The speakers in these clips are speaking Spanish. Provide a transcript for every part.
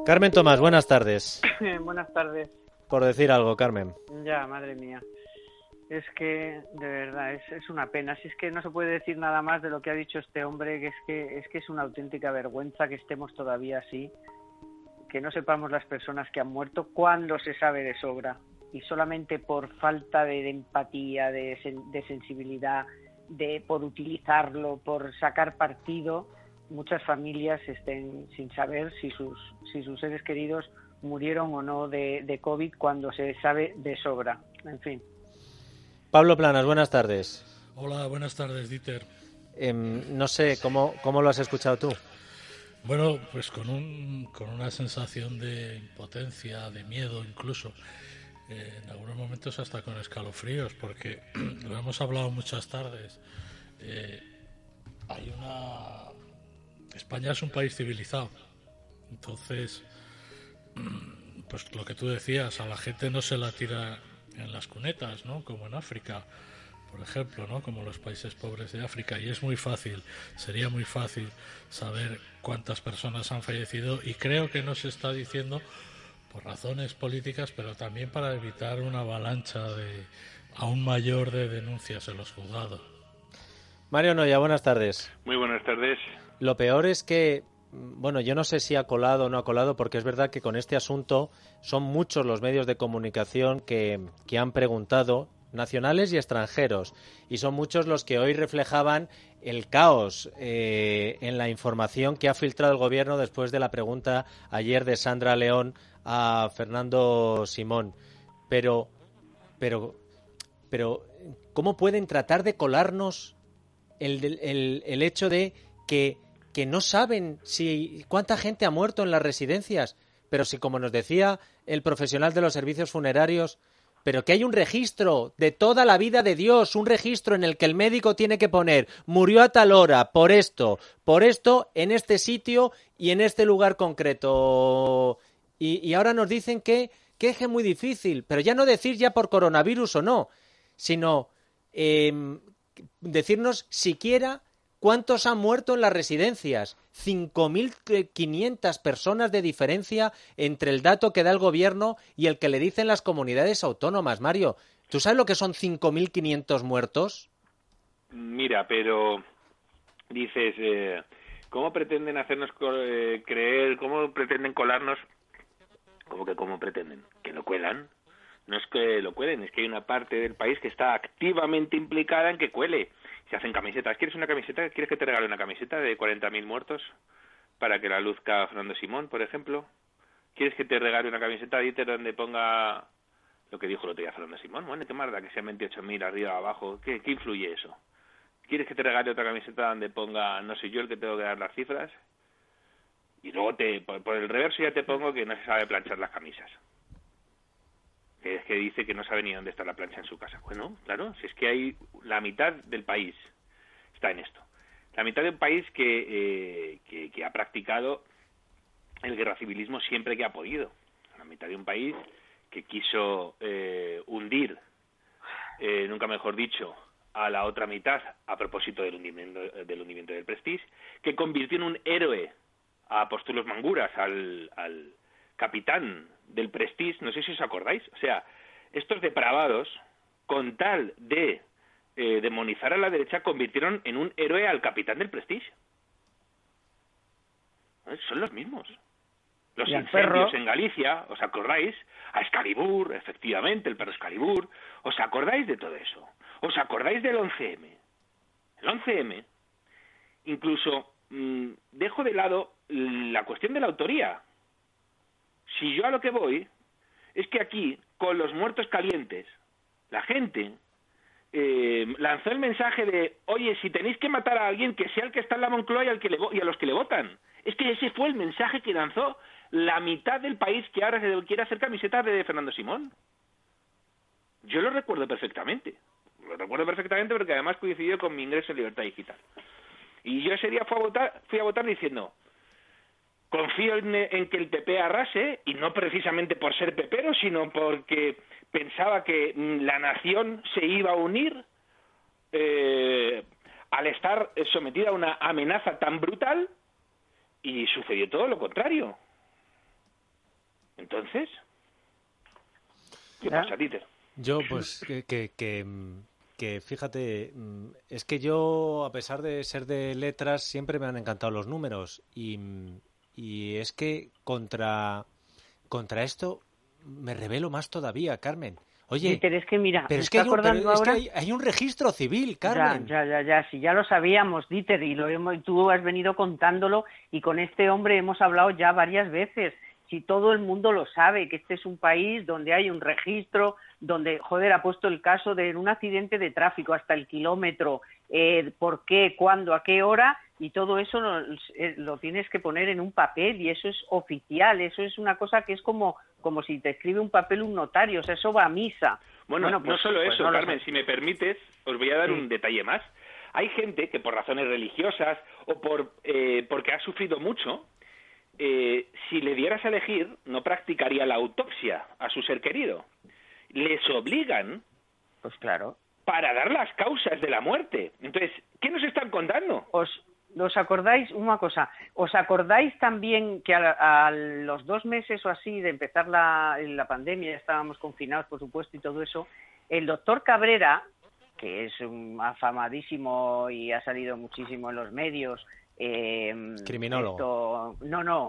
Carmen Tomás, buenas tardes. Buenas tardes. Por decir algo, Carmen. Ya, madre mía. Es que, de verdad, es una pena. Si es que no se puede decir nada más de lo que ha dicho este hombre, que es una auténtica vergüenza que estemos todavía así, que no sepamos las personas que han muerto cuando se sabe de sobra. Y solamente por falta de empatía, de sensibilidad, por utilizarlo, por sacar partido, muchas familias estén sin saber si sus seres queridos murieron o no de COVID cuando se sabe de sobra. En fin. Pablo Planas, buenas tardes. Hola, buenas tardes, Dieter. No sé, ¿cómo lo has escuchado tú? Bueno, pues con una sensación de impotencia, de miedo incluso, en algunos momentos hasta con escalofríos, porque lo hemos hablado muchas tardes. España es un país civilizado, entonces, pues lo que tú decías, a la gente no se la tira en las cunetas, ¿no? Como en África, por ejemplo, ¿no? Como los países pobres de África, y sería muy fácil saber cuántas personas han fallecido, y creo que no se está diciendo por razones políticas, pero también para evitar una avalancha aún mayor de denuncias en los juzgados. Mario Noya, buenas tardes. Muy buenas tardes. Lo peor es que, bueno, yo no sé si ha colado o no ha colado, porque es verdad que con este asunto son muchos los medios de comunicación que han preguntado, nacionales y extranjeros, y son muchos los que hoy reflejaban el caos en la información que ha filtrado el gobierno después de la pregunta ayer de Sandra León a Fernando Simón. Pero, ¿cómo pueden tratar de colarnos el hecho de que no saben cuánta gente ha muerto en las residencias? Pero si, como nos decía el profesional de los servicios funerarios, pero que hay un registro de toda la vida de Dios, un registro en el que el médico tiene que poner murió a tal hora, por esto, en este sitio y en este lugar concreto. Y ahora nos dicen que es muy difícil, pero ya no decir ya por coronavirus o no, sino decirnos siquiera cuántos han muerto en las residencias. 5.500 personas de diferencia entre el dato que da el gobierno y el que le dicen las comunidades autónomas. Mario, ¿tú sabes lo que son 5.500 muertos? Mira, pero dices, ¿cómo pretenden hacernos creer, cómo pretenden colarnos? ¿Cómo pretenden? ¿Que lo cuelan? No es que lo cuelen, es que hay una parte del país que está activamente implicada en que cuele. Se hacen camisetas. ¿Quieres una camiseta? ¿Quieres que te regale una camiseta de 40.000 muertos para que la luzca Fernando Simón, por ejemplo? ¿Quieres que te regale una camiseta, Dieter, donde ponga lo que dijo el otro día Fernando Simón? Bueno, qué más da que sean 28.000 arriba o abajo. ¿Qué influye eso? ¿Quieres que te regale otra camiseta donde ponga no soy yo el que tengo que dar las cifras? Y luego por el reverso ya te pongo que no se sabe planchar las camisas. Es que dice que no sabe ni dónde está la plancha en su casa. Bueno, claro, si es que hay la mitad del país está en esto. La mitad del país que ha practicado el guerracivilismo siempre que ha podido. La mitad de un país que quiso hundir, nunca mejor dicho, a la otra mitad a propósito del hundimiento del Prestige, que convirtió en un héroe a Apostolos Manguras, al capitán del Prestige, no sé si os acordáis, o sea, estos depravados, con tal de demonizar a la derecha, convirtieron en un héroe al capitán del Prestige. Son los mismos. Los incendios en Galicia, ¿os acordáis? A Excalibur, efectivamente, el perro Excalibur. ¿Os acordáis de todo eso? ¿Os acordáis del 11M? El 11M, incluso dejo de lado la cuestión de la autoría. Si yo a lo que voy es que aquí, con los muertos calientes, la gente lanzó el mensaje de, oye, si tenéis que matar a alguien, que sea el que está en la Moncloa y a los que le votan. Es que ese fue el mensaje que lanzó la mitad del país que ahora se quiere hacer camisetas de Fernando Simón. Yo lo recuerdo perfectamente. Lo recuerdo perfectamente porque además coincidió con mi ingreso en Libertad Digital. Y yo ese día fui a votar diciendo, confío en que el PP arrase, y no precisamente por ser pepero, sino porque pensaba que la nación se iba a unir al estar sometida a una amenaza tan brutal, y sucedió todo lo contrario. Entonces, ¿qué pasa, Dieter? Yo, pues, que fíjate, es que yo, a pesar de ser de letras, siempre me han encantado los números y es que contra esto me rebelo más todavía, Carmen. Oye, Dieter, es que mira, pero me es que, estoy acordando es que ahora... hay un registro civil, Carmen. Ya, sí, ya lo sabíamos, Dieter, y tú has venido contándolo, y con este hombre hemos hablado ya varias veces. Si todo el mundo lo sabe, que este es un país donde hay un registro, donde, joder, ha puesto el caso de un accidente de tráfico hasta el kilómetro, por qué, cuándo, a qué hora, y todo eso lo tienes que poner en un papel, y eso es oficial, eso es una cosa que es como si te escribe un papel un notario, o sea, eso va a misa. Bueno, pues, no solo pues eso, no Carmen, si me permites, os voy a dar un detalle más. Hay gente que por razones religiosas o porque ha sufrido mucho, si le dieras a elegir, no practicaría la autopsia a su ser querido. Les obligan, pues claro, para dar las causas de la muerte. Entonces, ¿qué nos están contando? ¿Os acordáis una cosa? ¿Os acordáis también que a los 2 meses o así de empezar la pandemia, ya estábamos confinados, por supuesto, y todo eso, el doctor Cabrera, que es un afamadísimo y ha salido muchísimo en los medios, criminólogo.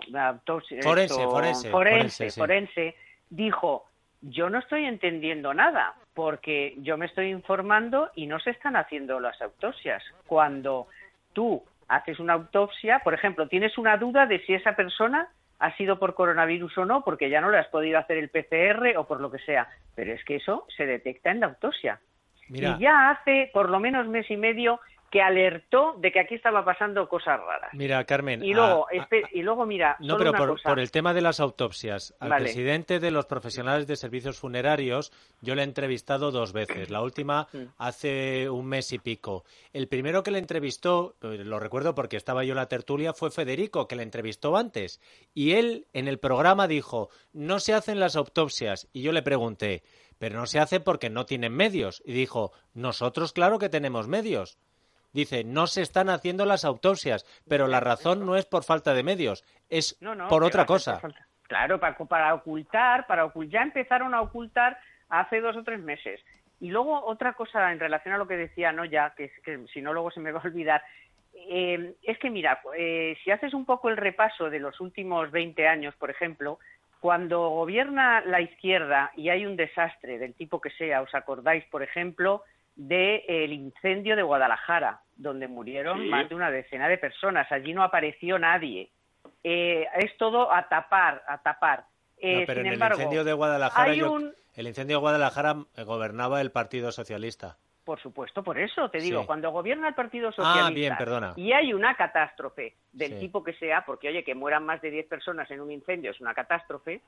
Forense, dijo: yo no estoy entendiendo nada, porque yo me estoy informando y no se están haciendo las autopsias. Cuando tú haces una autopsia, por ejemplo, tienes una duda de si esa persona ha sido por coronavirus o no, porque ya no le has podido hacer el PCR o por lo que sea, pero es que eso se detecta en la autopsia. Mira, y ya hace por lo menos mes y medio que alertó de que aquí estaba pasando cosas raras. Mira, Carmen... Y luego, mira... No, pero por el tema de las autopsias, al Vale. presidente de los profesionales de servicios funerarios, yo le he entrevistado 2 veces. La última hace un mes y pico. El primero que le entrevistó, lo recuerdo porque estaba yo en la tertulia, fue Federico, que le entrevistó antes. Y él, en el programa, dijo: no se hacen las autopsias. Y yo le pregunté: pero no se hace porque no tienen medios. Y dijo: nosotros claro que tenemos medios. Dice: no se están haciendo las autopsias, pero la razón no es por falta de medios, es por otra cosa. Claro, para ocultar, ya empezaron a ocultar hace 2 o 3 meses. Y luego otra cosa en relación a lo que decía Noya, que si no luego se me va a olvidar, es que mira, si haces un poco el repaso de los últimos 20 años, por ejemplo, cuando gobierna la izquierda y hay un desastre del tipo que sea, ¿os acordáis, por ejemplo, del incendio de Guadalajara, donde murieron más de una decena de personas? Allí no apareció nadie. Es todo a tapar. Pero en el incendio de Guadalajara, el incendio de Guadalajara gobernaba el Partido Socialista. Por supuesto, por eso te digo, cuando gobierna el Partido Socialista y hay una catástrofe del tipo que sea, porque oye, que mueran más de 10 personas en un incendio es una catástrofe,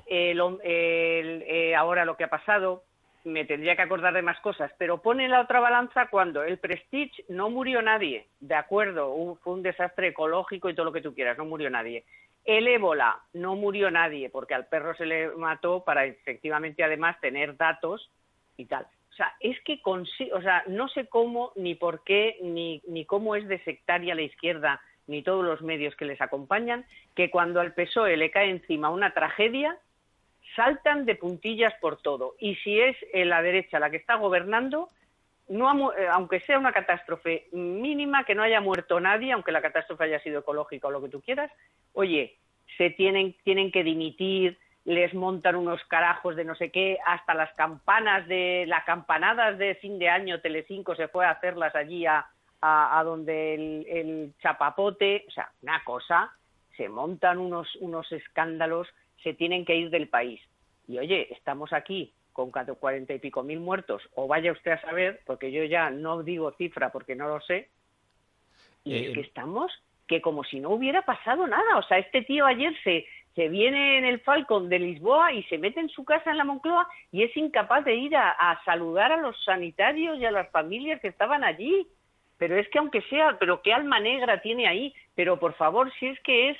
ahora lo que ha pasado, me tendría que acordar de más cosas, pero pone en la otra balanza cuando el Prestige no murió nadie, de acuerdo, fue un desastre ecológico y todo lo que tú quieras, no murió nadie. El ébola, no murió nadie, porque al perro se le mató para efectivamente además tener datos y tal. O sea, es que no sé cómo, ni por qué, ni cómo es de sectaria la izquierda, ni todos los medios que les acompañan, que cuando al PSOE le cae encima una tragedia, saltan de puntillas por todo. Y si es la derecha la que está gobernando, aunque sea una catástrofe mínima, que no haya muerto nadie, aunque la catástrofe haya sido ecológica o lo que tú quieras, oye, tienen que dimitir, les montan unos carajos de no sé qué, hasta las campanadas de fin de año, Telecinco se fue a hacerlas allí a donde el chapapote, o sea, una cosa, se montan unos escándalos, se tienen que ir del país. Y oye, estamos aquí con 40 y pico mil muertos, o vaya usted a saber, porque yo ya no digo cifra porque no lo sé, y es que estamos que como si no hubiera pasado nada. O sea, este tío ayer se viene en el Falcon de Lisboa y se mete en su casa en la Moncloa y es incapaz de ir a saludar a los sanitarios y a las familias que estaban allí. Pero es que aunque sea, pero qué alma negra tiene ahí. Pero por favor, si es que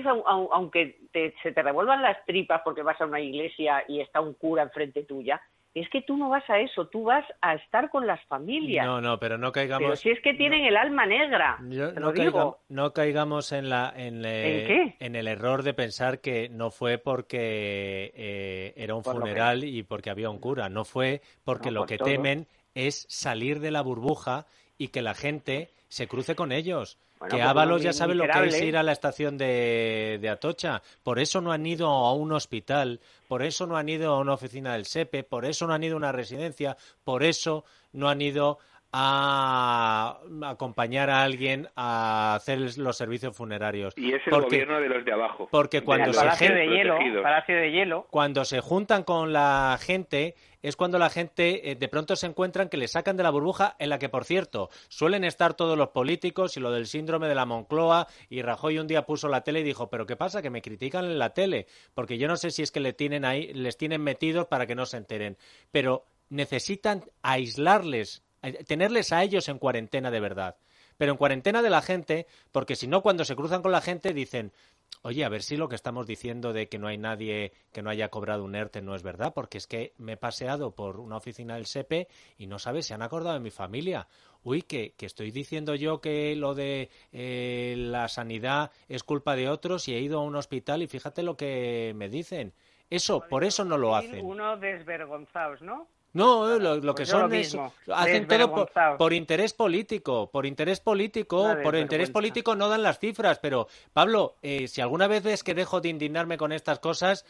aunque se te revuelvan las tripas porque vas a una iglesia y está un cura enfrente tuya, es que tú no vas a eso, tú vas a estar con las familias. No, pero no caigamos... Pero si es que tienen el alma negra, te lo digo. No caigamos en qué? en el error de pensar que no fue porque era un funeral y porque había un cura. No fue porque lo que temen es salir de la burbuja y que la gente se cruce con ellos. Que Ábalos ya sabe lo que es ir a la estación de Atocha. Por eso no han ido a un hospital, por eso no han ido a una oficina del SEPE, por eso no han ido a una residencia, por eso no han ido a acompañar a alguien a hacer los servicios funerarios. Y es el gobierno de los de abajo. Porque cuando Palacio de Hielo. Cuando se juntan con la gente, es cuando la gente de pronto se encuentran que le sacan de la burbuja en la que, por cierto, suelen estar todos los políticos y lo del síndrome de la Moncloa, y Rajoy un día puso la tele y dijo, ¿pero qué pasa? Que me critican en la tele, porque yo no sé si es que les tienen metidos para que no se enteren, pero necesitan aislarles, tenerles a ellos en cuarentena de verdad, pero en cuarentena de la gente, porque si no, cuando se cruzan con la gente dicen, oye, a ver si lo que estamos diciendo de que no hay nadie que no haya cobrado un ERTE no es verdad, porque es que me he paseado por una oficina del SEPE y no sabes, se han acordado de mi familia. Uy, que estoy diciendo yo que lo de la sanidad es culpa de otros y he ido a un hospital y fíjate lo que me dicen. Eso, por eso no lo hacen. Unos desvergonzados, ¿no? No, lo que son es... Hacen todo por interés político. Por interés político no dan las cifras. Pero, Pablo, si alguna vez ves que dejo de indignarme con estas cosas,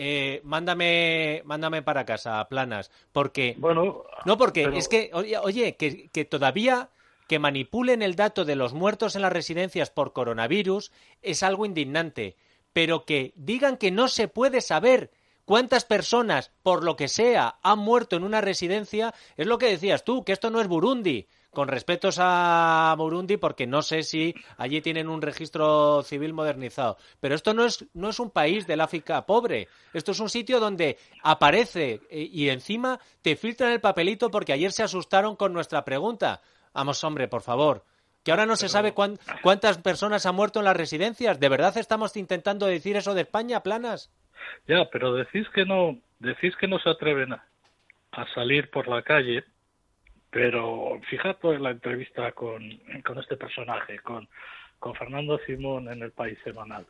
mándame para casa, a Planas. Porque... Bueno... No, porque es que, oye, que todavía... que manipulen el dato de los muertos en las residencias por coronavirus es algo indignante. Pero que digan que no se puede saber cuántas personas, por lo que sea, han muerto en una residencia, es lo que decías tú, que esto no es Burundi. Con respetos a Burundi, porque no sé si allí tienen un registro civil modernizado. Pero esto no es un país del África pobre. Esto es un sitio donde aparece y encima te filtran el papelito porque ayer se asustaron con nuestra pregunta. Vamos, hombre, por favor. Que ahora no se sabe cuántas personas han muerto en las residencias. ¿De verdad estamos intentando decir eso de España, Planas? Ya, pero decís que no se atreven a salir por la calle, pero fíjate en la entrevista con este personaje, con Fernando Simón en El País Semanal.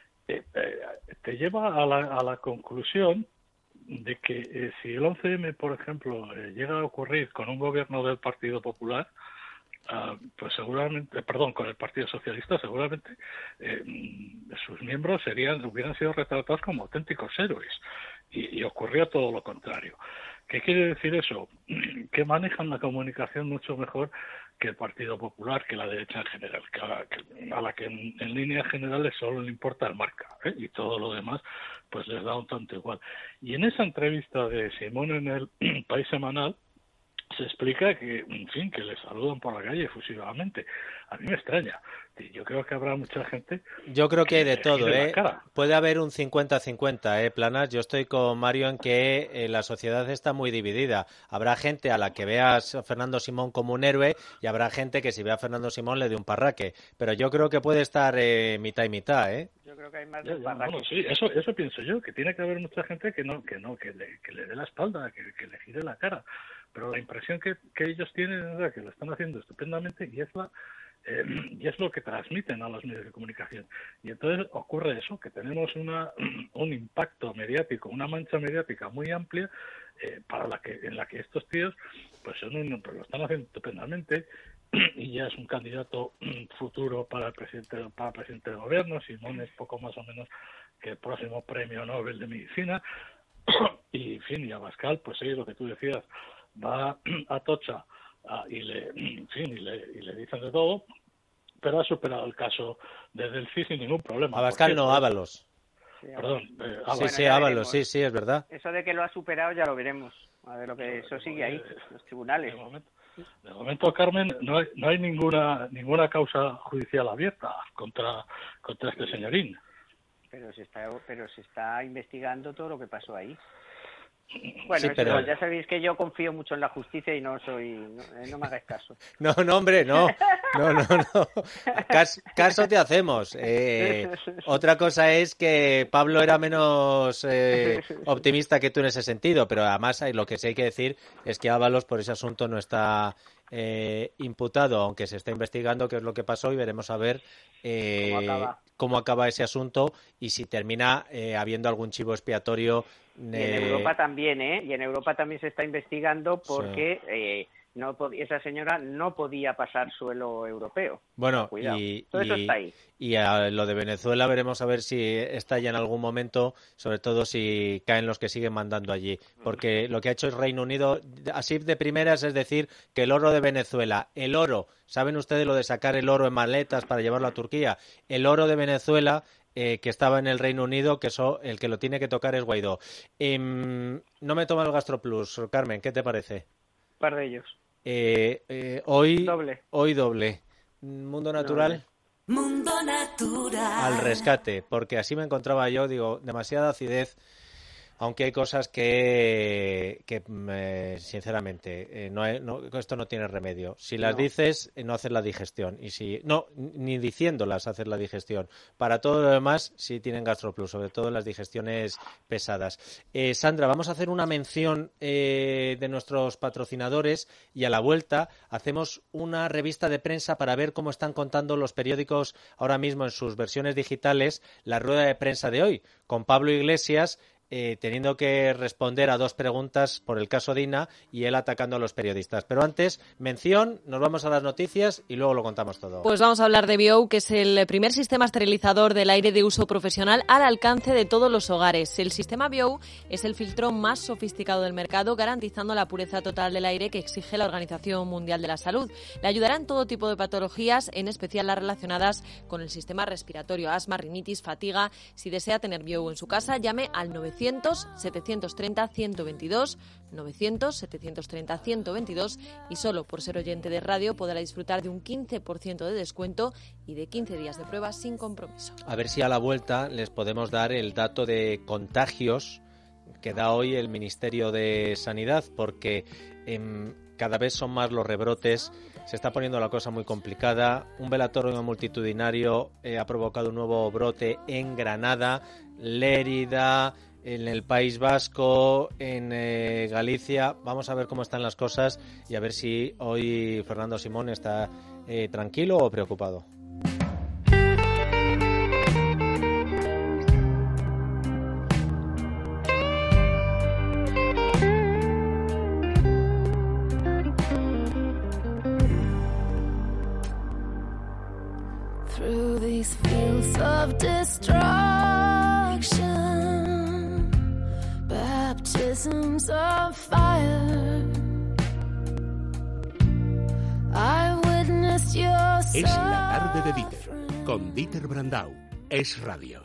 Te lleva a la conclusión de que si el 11M, por ejemplo, llega a ocurrir con un gobierno del Partido Popular, pues seguramente, con el Partido Socialista, seguramente sus miembros hubieran sido retratados como auténticos héroes, y ocurrió todo lo contrario. ¿Qué quiere decir eso? Que manejan la comunicación mucho mejor que el Partido Popular, que la derecha en general, a la que en líneas generales solo le importa el marca, y todo lo demás pues les da un tanto igual. Y en esa entrevista de Simón en El País Semanal se explica que, en fin, que le saludan por la calle efusivamente. A mí me extraña. Yo creo que habrá mucha gente... Yo creo que hay de todo, Puede haber un 50-50, Planas. Yo estoy con Mario en que la sociedad está muy dividida. Habrá gente a la que veas a Fernando Simón como un héroe y habrá gente que si ve a Fernando Simón le dé un parraque. Pero yo creo que puede estar mitad y mitad, Yo creo que hay más de un parraque. Bueno, sí, eso pienso yo, que tiene que haber mucha gente que le dé la espalda, que le gire la cara. Pero la impresión que ellos tienen es que lo están haciendo estupendamente y es lo que transmiten a los medios de comunicación. Y entonces ocurre eso, que tenemos un impacto mediático, una mancha mediática muy amplia en la que estos tíos pues lo están haciendo estupendamente, y ya es un candidato futuro para presidente del gobierno. Simón es poco más o menos que el próximo premio Nobel de Medicina. Y en fin, y Abascal, pues sí, lo que tú decías, va a Tocha y le dicen de todo, pero ha superado el caso de Delcy sin ningún problema. Abascal no, Ábalos. Perdón, Ábalos. Sí, Ábalos, sí, es verdad. Eso de que lo ha superado ya lo veremos. A ver, eso sigue ahí, los tribunales. De momento, Carmen, no hay ninguna causa judicial abierta contra este señorín. Pero se está investigando todo lo que pasó ahí. Bueno, Sí, eso pero- ya sabéis que yo confío mucho en la justicia y no me hagáis caso. No, hombre, no. Caso te hacemos. Otra cosa es que Pablo era menos optimista que tú en ese sentido, pero además lo que sí hay que decir es que Ábalos por ese asunto no está imputado, aunque se está investigando qué es lo que pasó y veremos a ver cómo acaba ese asunto y si termina habiendo algún chivo expiatorio. Y en Europa también, Y en Europa también se está investigando porque esa señora no podía pasar suelo europeo. Bueno, Cuidado. Todo eso está ahí. Y a lo de Venezuela veremos a ver si estalla en algún momento, sobre todo si caen los que siguen mandando allí. Porque lo que ha hecho el Reino Unido, así de primeras, es decir, que el oro de Venezuela, el oro, ¿saben ustedes lo de sacar el oro en maletas para llevarlo a Turquía? El oro de Venezuela, que estaba en el Reino Unido, que el que lo tiene que tocar es Guaidó. No me toma el GastroPlus, Carmen, ¿qué te parece? Un par de ellos. Hoy Doble. Mundo Natural. Mundo Natural. Al rescate, porque así me encontraba yo, digo, demasiada acidez, aunque hay cosas que sinceramente, esto no tiene remedio. Si las dices, no haces la digestión. Y ni diciéndolas haces la digestión. Para todo lo demás, sí tienen GastroPlus, sobre todo en las digestiones pesadas. Sandra, vamos a hacer una mención de nuestros patrocinadores y a la vuelta hacemos una revista de prensa para ver cómo están contando los periódicos ahora mismo en sus versiones digitales la rueda de prensa de hoy, con Pablo Iglesias teniendo que responder a 2 preguntas por el caso Dina y él atacando a los periodistas. Pero antes, mención, nos vamos a las noticias y luego lo contamos todo. Pues vamos a hablar de Biou, que es el primer sistema esterilizador del aire de uso profesional al alcance de todos los hogares. El sistema Biou es el filtro más sofisticado del mercado, garantizando la pureza total del aire que exige la Organización Mundial de la Salud. Le ayudará en todo tipo de patologías, en especial las relacionadas con el sistema respiratorio, asma, rinitis, fatiga. Si desea tener Biou en su casa, llame al 900-730-122, 900-730-122 y solo por ser oyente de radio podrá disfrutar de un 15% de descuento y de 15 días de prueba sin compromiso. A ver si a la vuelta les podemos dar el dato de contagios que da hoy el Ministerio de Sanidad, porque cada vez son más los rebrotes, se está poniendo la cosa muy complicada. Un velatorio multitudinario ha provocado un nuevo brote en Granada, Lérida, en el País Vasco, en Galicia. Vamos a ver cómo están las cosas y a ver si hoy Fernando Simón está tranquilo o preocupado. Through these fields of destruction, baptisms of fire, I witnessed your Es la tarde de Dieter, con Dieter Brandau. Es radio.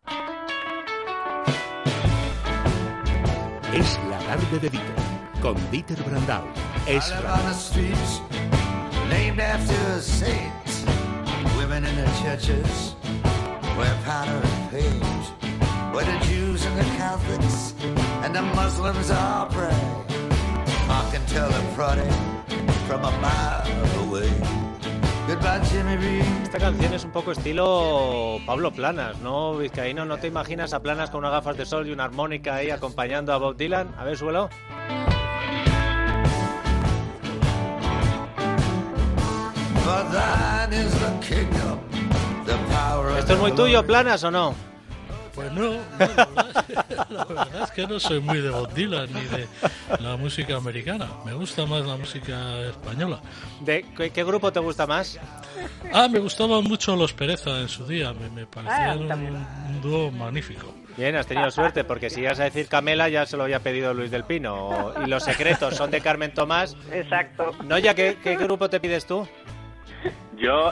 Es la tarde de Dieter, con Dieter Brandau. Es radio. Named after saints, women in the churches wear powder and paint, where the Jews and the Catholics and the Muslims all pray. I can tell the party from a mile away. Goodbye, Jimmy Reed. Esta canción es un poco estilo Pablo Planas, ¿no, vizcaíno? ¿No te imaginas a Planas con unas gafas de sol y una armónica ahí acompañando a Bob Dylan? A ver, suelo. ¿Esto es muy tuyo, Planas, o no? Pues no, la verdad es que no soy muy de Bob Dylan ni de la música americana. Me gusta más la música española. ¿De qué grupo te gusta más? Me gustaban mucho los Pereza en su día. Me parecían un dúo magnífico. Bien, has tenido suerte, porque si ibas a decir Camela ya se lo había pedido Luis del Pino. Y Los Secretos son de Carmen Tomás. Exacto. No, ya, ¿qué grupo te pides tú? Yo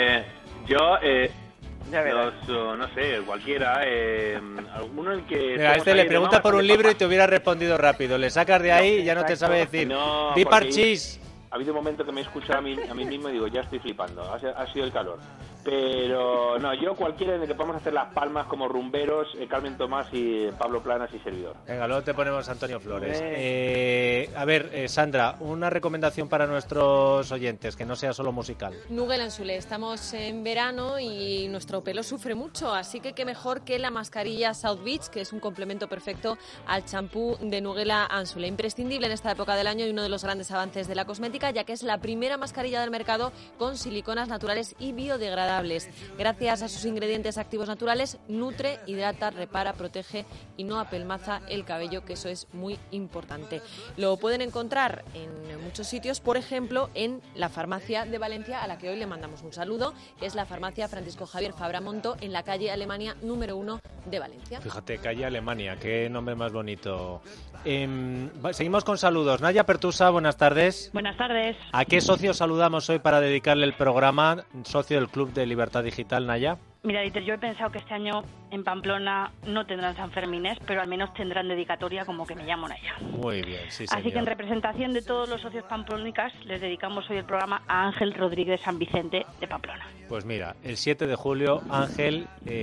Ya verás. no sé, cualquiera, alguno el que... Mira, este le pregunta por un libro y te hubiera respondido rápido. Le sacas de ahí y ya no te sabe decir. No, Di porque Parchís. Ha habido un momento que me he escuchado a mí mismo y digo, ya estoy flipando, ha sido el calor. Pero no, yo cualquiera en el que podamos hacer las palmas como rumberos, Carmen Tomás y Pablo Planas y servidor. Venga, luego te ponemos Antonio Flores. A ver, Sandra, una recomendación para nuestros oyentes, que no sea solo musical. Nugel Anzulé, estamos en verano y nuestro pelo sufre mucho, así que qué mejor que la mascarilla South Beach, que es un complemento perfecto al champú de Nugel Anzulé. Imprescindible en esta época del año y uno de los grandes avances de la cosmética, ya que es la primera mascarilla del mercado con siliconas naturales y biodegradables. Gracias a sus ingredientes activos naturales, nutre, hidrata, repara, protege y no apelmaza el cabello, que eso es muy importante. Lo pueden encontrar en muchos sitios, por ejemplo, en la farmacia de Valencia, a la que hoy le mandamos un saludo, que es la farmacia Francisco Javier Fabra-Monto, en la calle Alemania número 1 de Valencia. Fíjate, calle Alemania, qué nombre más bonito. Seguimos con saludos. Naya Pertusa, buenas tardes. Buenas tardes. ¿A qué socio saludamos hoy para dedicarle el programa? Socio del Club de Libertad Digital, Naya. Mira, Dieter, yo he pensado que este año en Pamplona no tendrán Sanfermines, pero al menos tendrán dedicatoria como que me llamo Naya. Muy bien, sí, señor. Así que en representación de todos los socios pamplónicas les dedicamos hoy el programa a Ángel Rodríguez San Vicente de Pamplona. Pues mira, el 7 de julio, Ángel,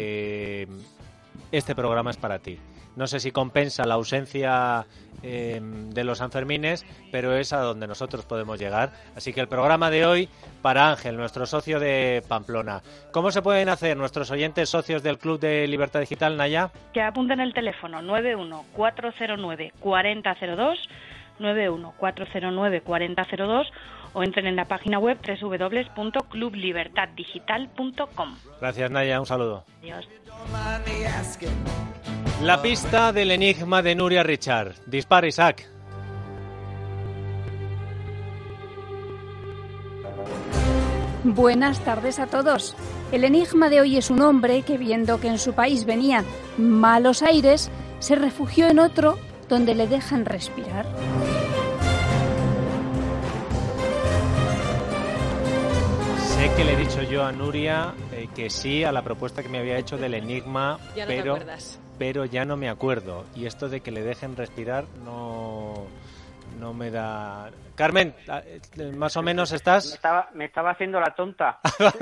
este programa es para ti. No sé si compensa la ausencia de los Sanfermines, pero es a donde nosotros podemos llegar. Así que el programa de hoy para Ángel, nuestro socio de Pamplona. ¿Cómo se pueden hacer nuestros oyentes socios del Club de Libertad Digital, Naya? Que apunten el teléfono 91409-4002, 91409-4002, o entren en la página web www.clublibertaddigital.com. Gracias, Naya. Un saludo. Adiós. La pista del enigma de Nuria Richard. Dispara, Isaac. Buenas tardes a todos. El enigma de hoy es un hombre que, viendo que en su país venían malos aires, se refugió en otro donde le dejan respirar. Sé que le he dicho yo a Nuria que sí a la propuesta que me había hecho del enigma, ya no te acuerdas. Pero ya no me acuerdo. Y esto de que le dejen respirar no me da... Carmen, más o menos estás... Me estaba haciendo la tonta.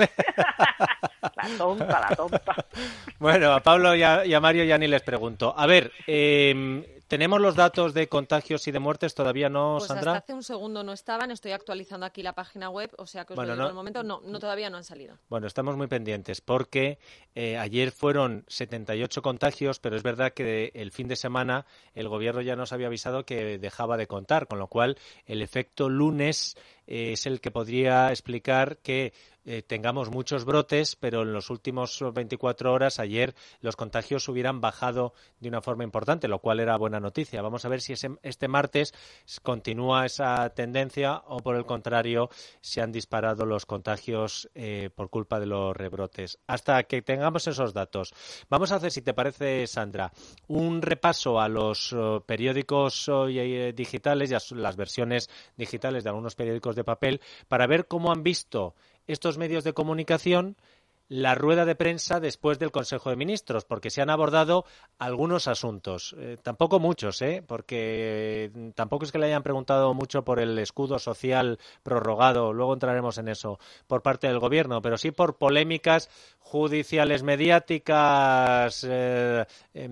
La tonta. Bueno, a Pablo y a Mario ya ni les pregunto. A ver, ¿tenemos los datos de contagios y de muertes? ¿Todavía no, pues Sandra? Hasta hace un segundo no estaban. Estoy actualizando aquí la página web, o sea que os lo digo, en el momento no, todavía no han salido. Bueno, estamos muy pendientes porque ayer fueron 78 contagios, pero es verdad que el fin de semana el gobierno ya nos había avisado que dejaba de contar, con lo cual el efecto lunes es el que podría explicar que tengamos muchos brotes, pero en los últimos 24 horas, ayer, los contagios hubieran bajado de una forma importante, lo cual era buena noticia. Vamos a ver si este martes continúa esa tendencia o, por el contrario, se han disparado los contagios por culpa de los rebrotes. Hasta que tengamos esos datos, vamos a hacer, si te parece, Sandra, un repaso a los periódicos digitales y a las versiones digitales de algunos periódicos de papel para ver cómo han visto estos medios de comunicación la rueda de prensa después del Consejo de Ministros, porque se han abordado algunos asuntos, tampoco muchos, porque tampoco es que le hayan preguntado mucho por el escudo social prorrogado, luego entraremos en eso, por parte del Gobierno, pero sí por polémicas judiciales mediáticas de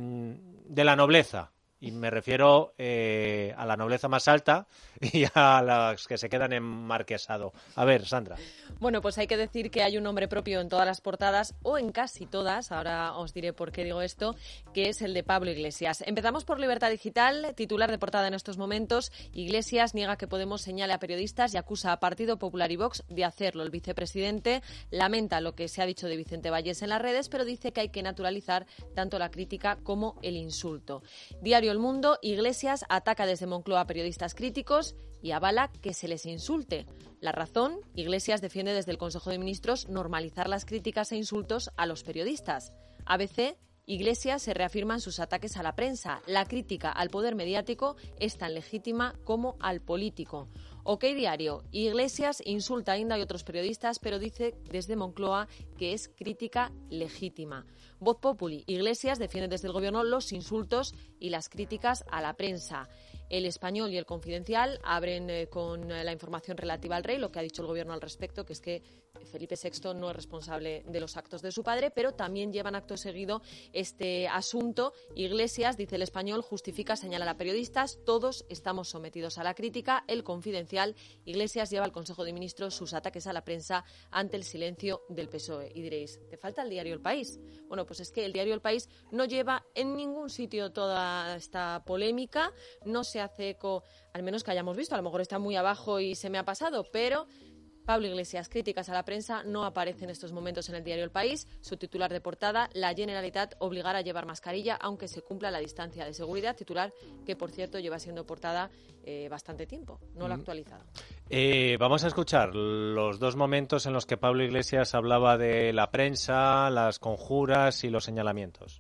la nobleza. Y me refiero a la nobleza más alta y a las que se quedan en marquesado. A ver, Sandra. Bueno, pues hay que decir que hay un nombre propio en todas las portadas, o en casi todas, ahora os diré por qué digo esto, que es el de Pablo Iglesias. Empezamos por Libertad Digital, titular de portada en estos momentos. Iglesias niega que Podemos señale a periodistas y acusa a Partido Popular y Vox de hacerlo. El vicepresidente lamenta lo que se ha dicho de Vicente Vallés en las redes, pero dice que hay que naturalizar tanto la crítica como el insulto. Diario El Mundo, Iglesias ataca desde Moncloa a periodistas críticos y avala que se les insulte. La Razón, Iglesias defiende desde el Consejo de Ministros normalizar las críticas e insultos a los periodistas. ABC, Iglesias se reafirma en sus ataques a la prensa. La crítica al poder mediático es tan legítima como al político. OK Diario, Iglesias insulta a Inda y otros periodistas, pero dice desde Moncloa que es crítica legítima. Voz Populi, Iglesias defiende desde el Gobierno los insultos y las críticas a la prensa. El Español y El Confidencial abren con la información relativa al rey, lo que ha dicho el Gobierno al respecto, que es que Felipe VI no es responsable de los actos de su padre, pero también llevan acto seguido este asunto. Iglesias, dice El Español, justifica, señalar a periodistas, todos estamos sometidos a la crítica. El Confidencial, Iglesias lleva al Consejo de Ministros sus ataques a la prensa ante el silencio del PSOE. Y diréis, ¿te falta el diario El País? Bueno, pues es que el diario El País no lleva en ningún sitio toda esta polémica, no se hace eco, al menos que hayamos visto, a lo mejor está muy abajo y se me ha pasado, pero Pablo Iglesias, críticas a la prensa, no aparece en estos momentos en el diario El País. Su titular de portada, la Generalitat obligará a llevar mascarilla aunque se cumpla la distancia de seguridad, titular que, por cierto, lleva siendo portada bastante tiempo, no lo ha actualizado. Vamos a escuchar los dos momentos en los que Pablo Iglesias hablaba de la prensa, las conjuras y los señalamientos.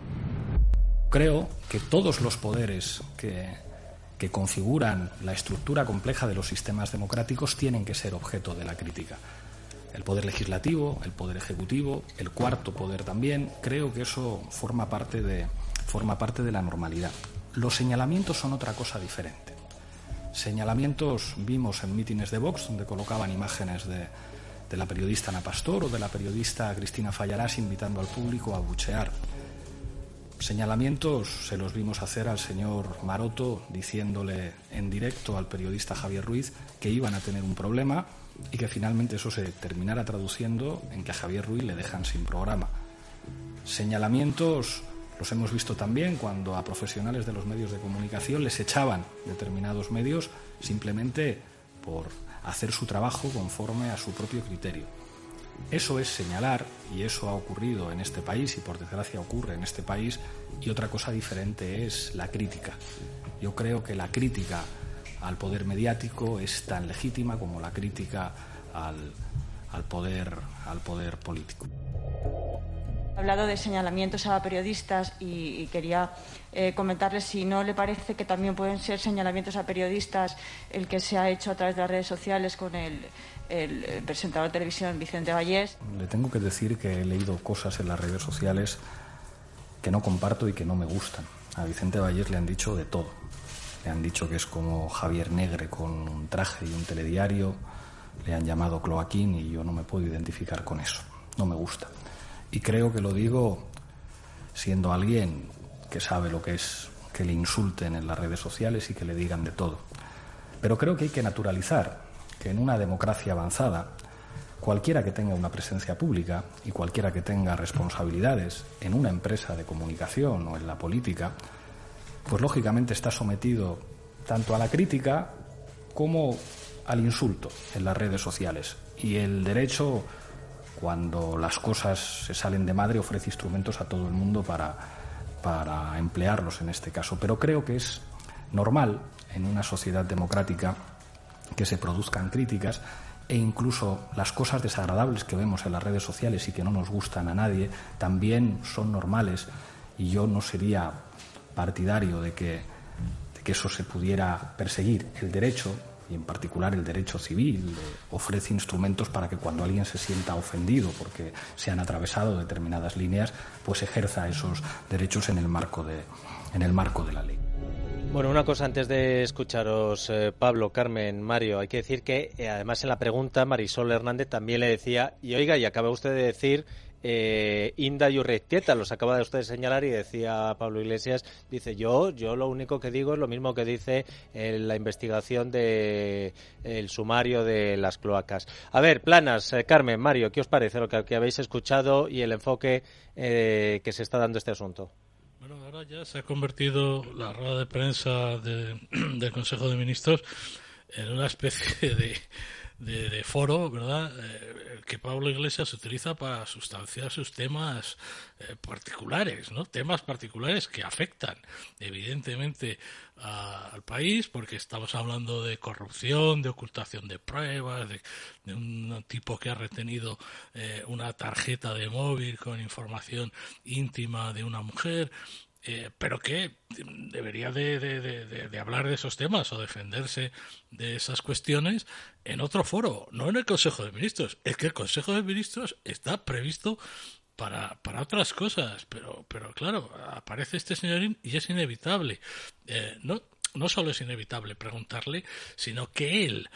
Creo que todos los poderes que configuran la estructura compleja de los sistemas democráticos tienen que ser objeto de la crítica. El poder legislativo, el poder ejecutivo, el cuarto poder también, creo que eso forma parte de la normalidad. Los señalamientos son otra cosa diferente. Señalamientos vimos en mítines de Vox, donde colocaban imágenes de la periodista Ana Pastor o de la periodista Cristina Fallarás invitando al público a buchear. Señalamientos se los vimos hacer al señor Maroto diciéndole en directo al periodista Javier Ruiz que iban a tener un problema y que finalmente eso se terminara traduciendo en que a Javier Ruiz le dejan sin programa. Señalamientos los hemos visto también cuando a profesionales de los medios de comunicación les echaban determinados medios simplemente por hacer su trabajo conforme a su propio criterio. Eso es señalar, y eso ha ocurrido en este país, y por desgracia ocurre en este país, y otra cosa diferente es la crítica. Yo creo que la crítica al poder mediático es tan legítima como la crítica al poder político. Ha hablado de señalamientos a periodistas y quería comentarle si no le parece que también pueden ser señalamientos a periodistas el que se ha hecho a través de las redes sociales con el presentador de televisión Vicente Vallés. Le tengo que decir que he leído cosas en las redes sociales que no comparto y que no me gustan. A Vicente Vallés le han dicho de todo. Le han dicho que es como Javier Negre con un traje y un telediario. Le han llamado cloaquín y yo no me puedo identificar con eso. No me gusta. Y creo que lo digo siendo alguien que sabe lo que es que le insulten en las redes sociales y que le digan de todo. Pero creo que hay que naturalizar que en una democracia avanzada, cualquiera que tenga una presencia pública y cualquiera que tenga responsabilidades en una empresa de comunicación o en la política, pues lógicamente está sometido tanto a la crítica como al insulto en las redes sociales. Y el derecho, cuando las cosas se salen de madre, ofrece instrumentos a todo el mundo para emplearlos en este caso. Pero creo que es normal en una sociedad democrática que se produzcan críticas e incluso las cosas desagradables que vemos en las redes sociales y que no nos gustan a nadie también son normales, y yo no sería partidario de que eso se pudiera perseguir. El derecho, y en particular el derecho civil, ofrece instrumentos para que cuando alguien se sienta ofendido porque se han atravesado determinadas líneas, pues ejerza esos derechos en el marco de la ley. Bueno, una cosa antes de escucharos, Pablo, Carmen, Mario, hay que decir que además en la pregunta Marisol Hernández también le decía, y oiga, y acaba usted de decir Inda y Urrestieta, los acaba de usted de señalar, y decía Pablo Iglesias, dice yo lo único que digo es lo mismo que dice la investigación de el sumario de las cloacas. A ver, Planas, Carmen, Mario, ¿qué os parece lo que habéis escuchado y el enfoque que se está dando a este asunto? Bueno, ahora ya se ha convertido la rueda de prensa del Consejo de Ministros en una especie de foro, ¿verdad?, que Pablo Iglesias utiliza para sustanciar sus temas particulares, ¿no? Temas particulares que afectan evidentemente al país, porque estamos hablando de corrupción, de ocultación de pruebas, de un tipo que ha retenido una tarjeta de móvil con información íntima de una mujer, pero que debería de hablar de esos temas o defenderse de esas cuestiones en otro foro, no en el Consejo de Ministros. Es que el Consejo de Ministros está previsto para otras cosas, pero claro, aparece este señorín y es inevitable. No, no solo es inevitable preguntarle, sino que él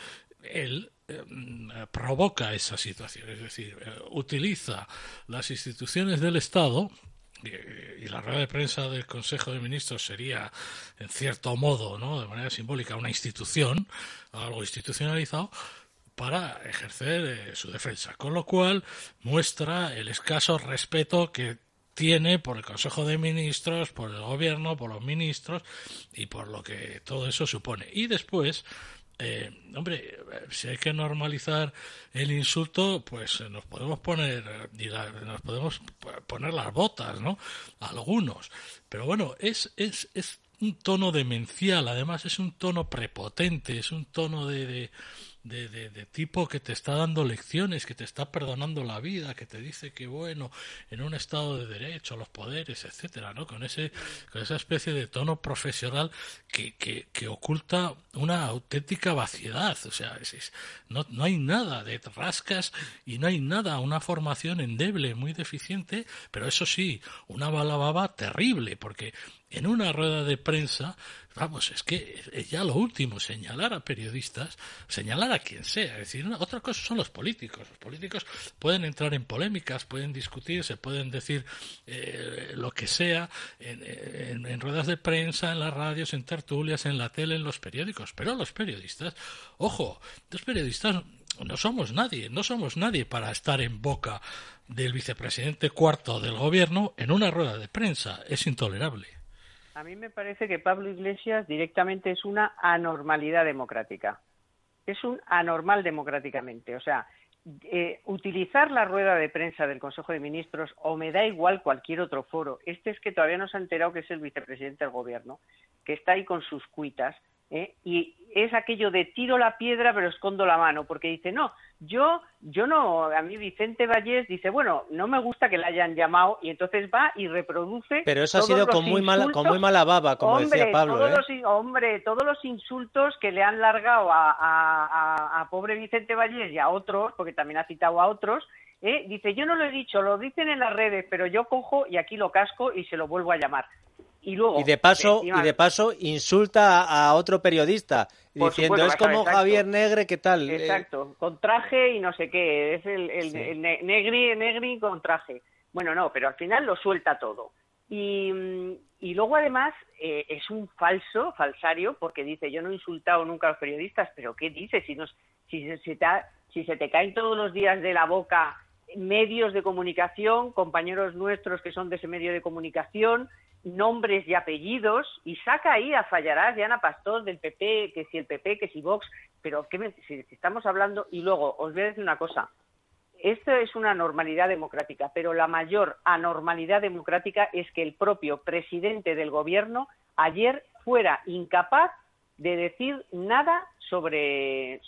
provoca esa situación, es decir, utiliza las instituciones del Estado, y la rueda de prensa del Consejo de Ministros sería, en cierto modo, ¿no?, de manera simbólica, una institución, algo institucionalizado, para ejercer su defensa, con lo cual muestra el escaso respeto que tiene por el Consejo de Ministros, por el Gobierno, por los ministros y por lo que todo eso supone. Y después, si hay que normalizar el insulto, pues nos podemos poner las botas, ¿no?, algunos. Pero bueno, es un tono demencial, además es un tono prepotente, es un tono de tipo que te está dando lecciones, que te está perdonando la vida, que te dice que bueno, en un estado de derecho, los poderes, etcétera, ¿no? Con esa especie de tono profesional que oculta una auténtica vaciedad. O sea, no hay nada de rascas y no hay nada, una formación endeble, muy deficiente, pero eso sí, una balababa terrible, porque en una rueda de prensa, vamos, es que es ya lo último, señalar a periodistas, señalar a quien sea. Es decir, otra cosa son los políticos. Los políticos pueden entrar en polémicas, pueden discutir, se pueden decir lo que sea en ruedas de prensa, en las radios, en tertulias, en la tele, en los periódicos. Pero los periodistas, ojo, los periodistas no somos nadie para estar en boca del vicepresidente cuarto del gobierno en una rueda de prensa. Es intolerable. A mí me parece que Pablo Iglesias directamente es una anormalidad democrática. Es un anormal democráticamente. O sea, utilizar la rueda de prensa del Consejo de Ministros, o me da igual cualquier otro foro, es que todavía no se ha enterado que es el vicepresidente del gobierno, que está ahí con sus cuitas, y es aquello de tiro la piedra pero escondo la mano, porque dice, no, yo no, a mí Vicente Vallés dice, bueno, no me gusta que la hayan llamado, y entonces va y reproduce. Pero eso ha sido con muy mala baba, como decía Pablo. Todos los insultos que le han largado a pobre Vicente Vallés y a otros, porque también ha citado a otros, dice, yo no lo he dicho, lo dicen en las redes, pero yo cojo y aquí lo casco y se lo vuelvo a llamar. Y luego, de paso insulta a otro periodista diciendo, supuesto, es como exacto. Javier Negre, ¿qué tal? Exacto, con traje y no sé qué, es el negri con traje. Bueno, no, pero al final lo suelta todo. Y luego además es un falsario, porque dice, yo no he insultado nunca a los periodistas, pero ¿qué dices? Si se te caen todos los días de la boca medios de comunicación, compañeros nuestros que son de ese medio de comunicación, nombres y apellidos, y saca ahí a Fallarás y Ana Pastor del PP, que si el PP, que si Vox, pero si estamos hablando. Y luego os voy a decir una cosa, esto es una anormalidad democrática, pero la mayor anormalidad democrática es que el propio presidente del gobierno ayer fuera incapaz de decir nada sobre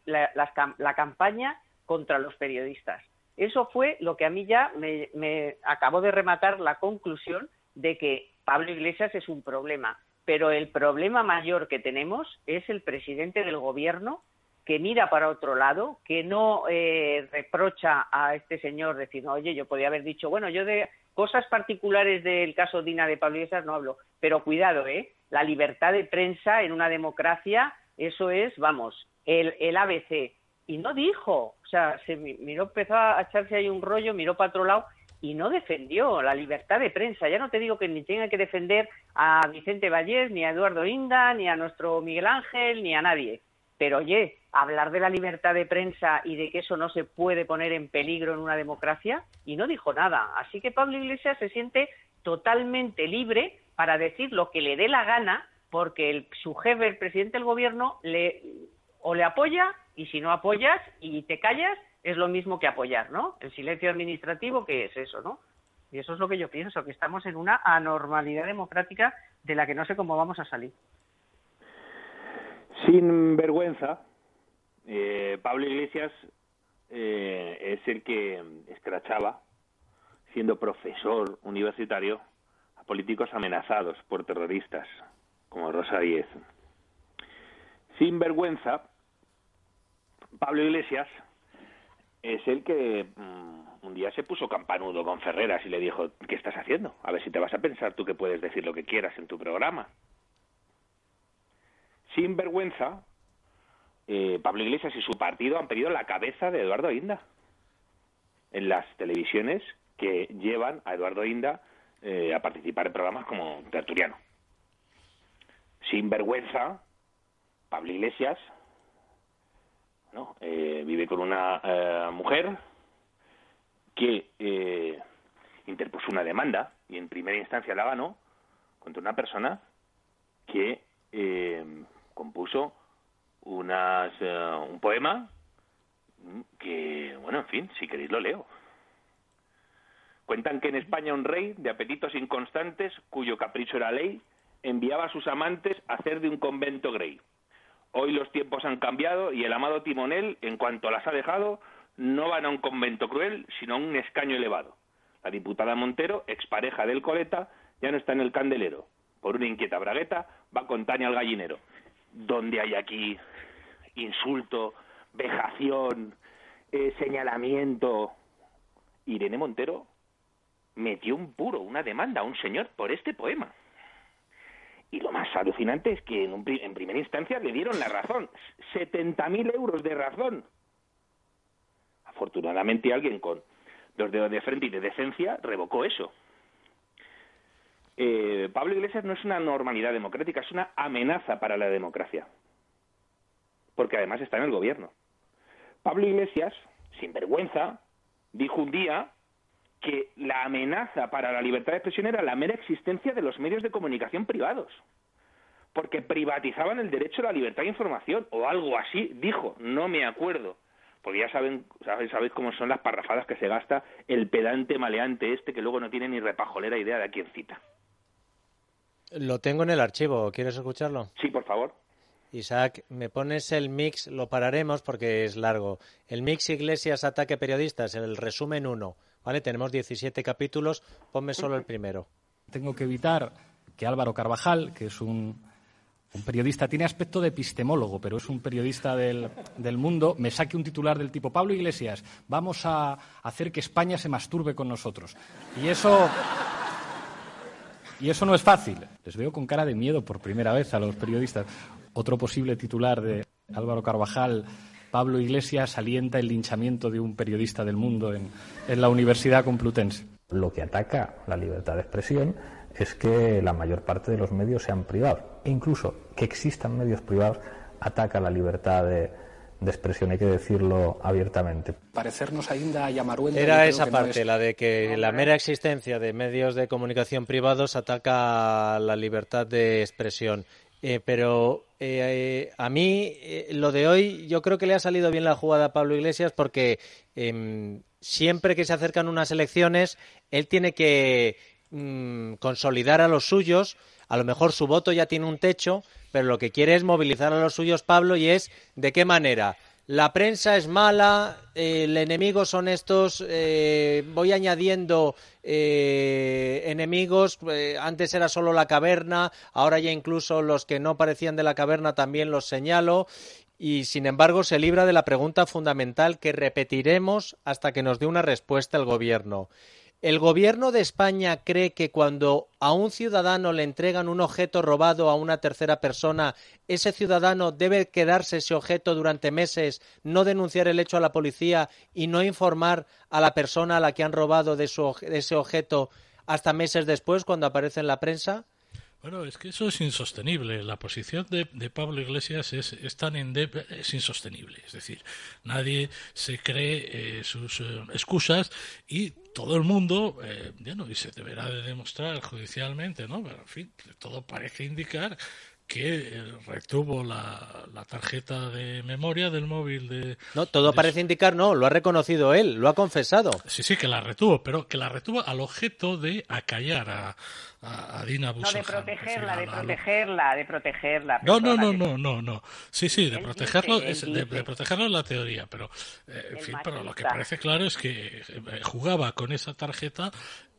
la campaña contra los periodistas. Eso fue lo que a mí ya me acabó de rematar la conclusión de que Pablo Iglesias es un problema, pero el problema mayor que tenemos es el presidente del gobierno, que mira para otro lado, que no reprocha a este señor, decir, oye, yo podía haber dicho, bueno, yo de cosas particulares del caso Dina de Pablo Iglesias no hablo, pero cuidado, la libertad de prensa en una democracia, eso es, vamos, el ABC. Y no dijo, o sea, se miró, empezó a echarse ahí un rollo, miró para otro lado, y no defendió la libertad de prensa. Ya no te digo que ni tenga que defender a Vicente Vallés, ni a Eduardo Inda, ni a nuestro Miguel Ángel, ni a nadie. Pero oye, hablar de la libertad de prensa y de que eso no se puede poner en peligro en una democracia, y no dijo nada. Así que Pablo Iglesias se siente totalmente libre para decir lo que le dé la gana, porque su jefe, el presidente del gobierno, o le apoya, y si no apoyas y te callas, es lo mismo que apoyar, ¿no? El silencio administrativo, ¿qué es eso, no? Y eso es lo que yo pienso, que estamos en una anormalidad democrática de la que no sé cómo vamos a salir. Sin vergüenza, Pablo Iglesias es el que escrachaba, siendo profesor universitario, a políticos amenazados por terroristas, como Rosa Díez. Sin vergüenza, Pablo Iglesias es el que un día se puso campanudo con Ferreras y le dijo, ¿qué estás haciendo? A ver si te vas a pensar tú que puedes decir lo que quieras en tu programa. sinvergüenza, Pablo Iglesias y su partido han pedido la cabeza de Eduardo Inda en las televisiones que llevan a Eduardo Inda a participar en programas como tertuliano. Sinvergüenza, Pablo Iglesias, ¿no? Vive con una mujer que interpuso una demanda y en primera instancia la ganó contra una persona que compuso un poema que, bueno, en fin, si queréis lo leo. Cuentan que en España un rey de apetitos inconstantes, cuyo capricho era ley, enviaba a sus amantes a hacer de un convento grey. Hoy los tiempos han cambiado y el amado timonel, en cuanto las ha dejado, no van a un convento cruel, sino a un escaño elevado. La diputada Montero, expareja del Coleta, ya no está en el candelero. Por una inquieta bragueta, va con Tania al gallinero. ¿Dónde hay aquí insulto, vejación, señalamiento? Irene Montero metió un puro, una demanda a un señor por este poema. Y lo más alucinante es que en primera instancia le dieron la razón. 70.000 euros de razón. Afortunadamente alguien con 2 dedos de frente y de decencia revocó eso. Pablo Iglesias no es una normalidad democrática, es una amenaza para la democracia. Porque además está en el gobierno. Pablo Iglesias, sin vergüenza, dijo un día que la amenaza para la libertad de expresión era la mera existencia de los medios de comunicación privados, porque privatizaban el derecho a la libertad de información, o algo así, dijo, no me acuerdo, porque ya sabéis cómo son las parrafadas que se gasta el pedante maleante este, que luego no tiene ni repajolera idea de a quién cita. Lo tengo en el archivo, ¿quieres escucharlo? Sí, por favor. Isaac, me pones el mix, lo pararemos porque es largo. El mix Iglesias ataque periodistas, el resumen 1. ¿Vale? Tenemos 17 capítulos, ponme solo el primero. Tengo que evitar que Álvaro Carvajal, que es un periodista, tiene aspecto de epistemólogo, pero es un periodista del Mundo, me saque un titular del tipo: Pablo Iglesias, vamos a hacer que España se masturbe con nosotros. Y eso no es fácil. Les veo con cara de miedo por primera vez a los periodistas. Otro posible titular de Álvaro Carvajal: Pablo Iglesias alienta el linchamiento de un periodista del Mundo en la Universidad Complutense. Lo que ataca la libertad de expresión es que la mayor parte de los medios sean privados. E incluso que existan medios privados ataca la libertad de expresión, hay que decirlo abiertamente. Parecernos a Inda y a Maruenda. Era esa parte, la de que la mera existencia de medios de comunicación privados ataca la libertad de expresión. Pero a mí lo de hoy yo creo que le ha salido bien la jugada a Pablo Iglesias porque siempre que se acercan unas elecciones él tiene que consolidar a los suyos. A lo mejor su voto ya tiene un techo, pero lo que quiere es movilizar a los suyos Pablo, y es ¿de qué manera? La prensa es mala, el enemigo son estos, voy añadiendo enemigos, antes era solo la caverna, ahora ya incluso los que no parecían de la caverna también los señalo, y sin embargo se libra de la pregunta fundamental que repetiremos hasta que nos dé una respuesta el gobierno. ¿El gobierno de España cree que cuando a un ciudadano le entregan un objeto robado a una tercera persona, ese ciudadano debe quedarse ese objeto durante meses, no denunciar el hecho a la policía y no informar a la persona a la que han robado de ese objeto hasta meses después, cuando aparece en la prensa? Bueno, es que eso es insostenible. La posición de Pablo Iglesias es tan endeble, es insostenible. Es decir, nadie se cree sus excusas y todo el mundo, y se deberá de demostrar judicialmente, ¿no? Pero, en fin, todo parece indicar que retuvo la tarjeta de memoria del móvil de... No, todo parece indicar, no, lo ha reconocido él, lo ha confesado. Sí, que la retuvo, pero que la retuvo al objeto de acallar a Dina Busohan. No, de protegerla. No. Sí, de protegerlo, de protegerlo es la teoría, pero, en fin, pero lo que parece claro es que jugaba con esa tarjeta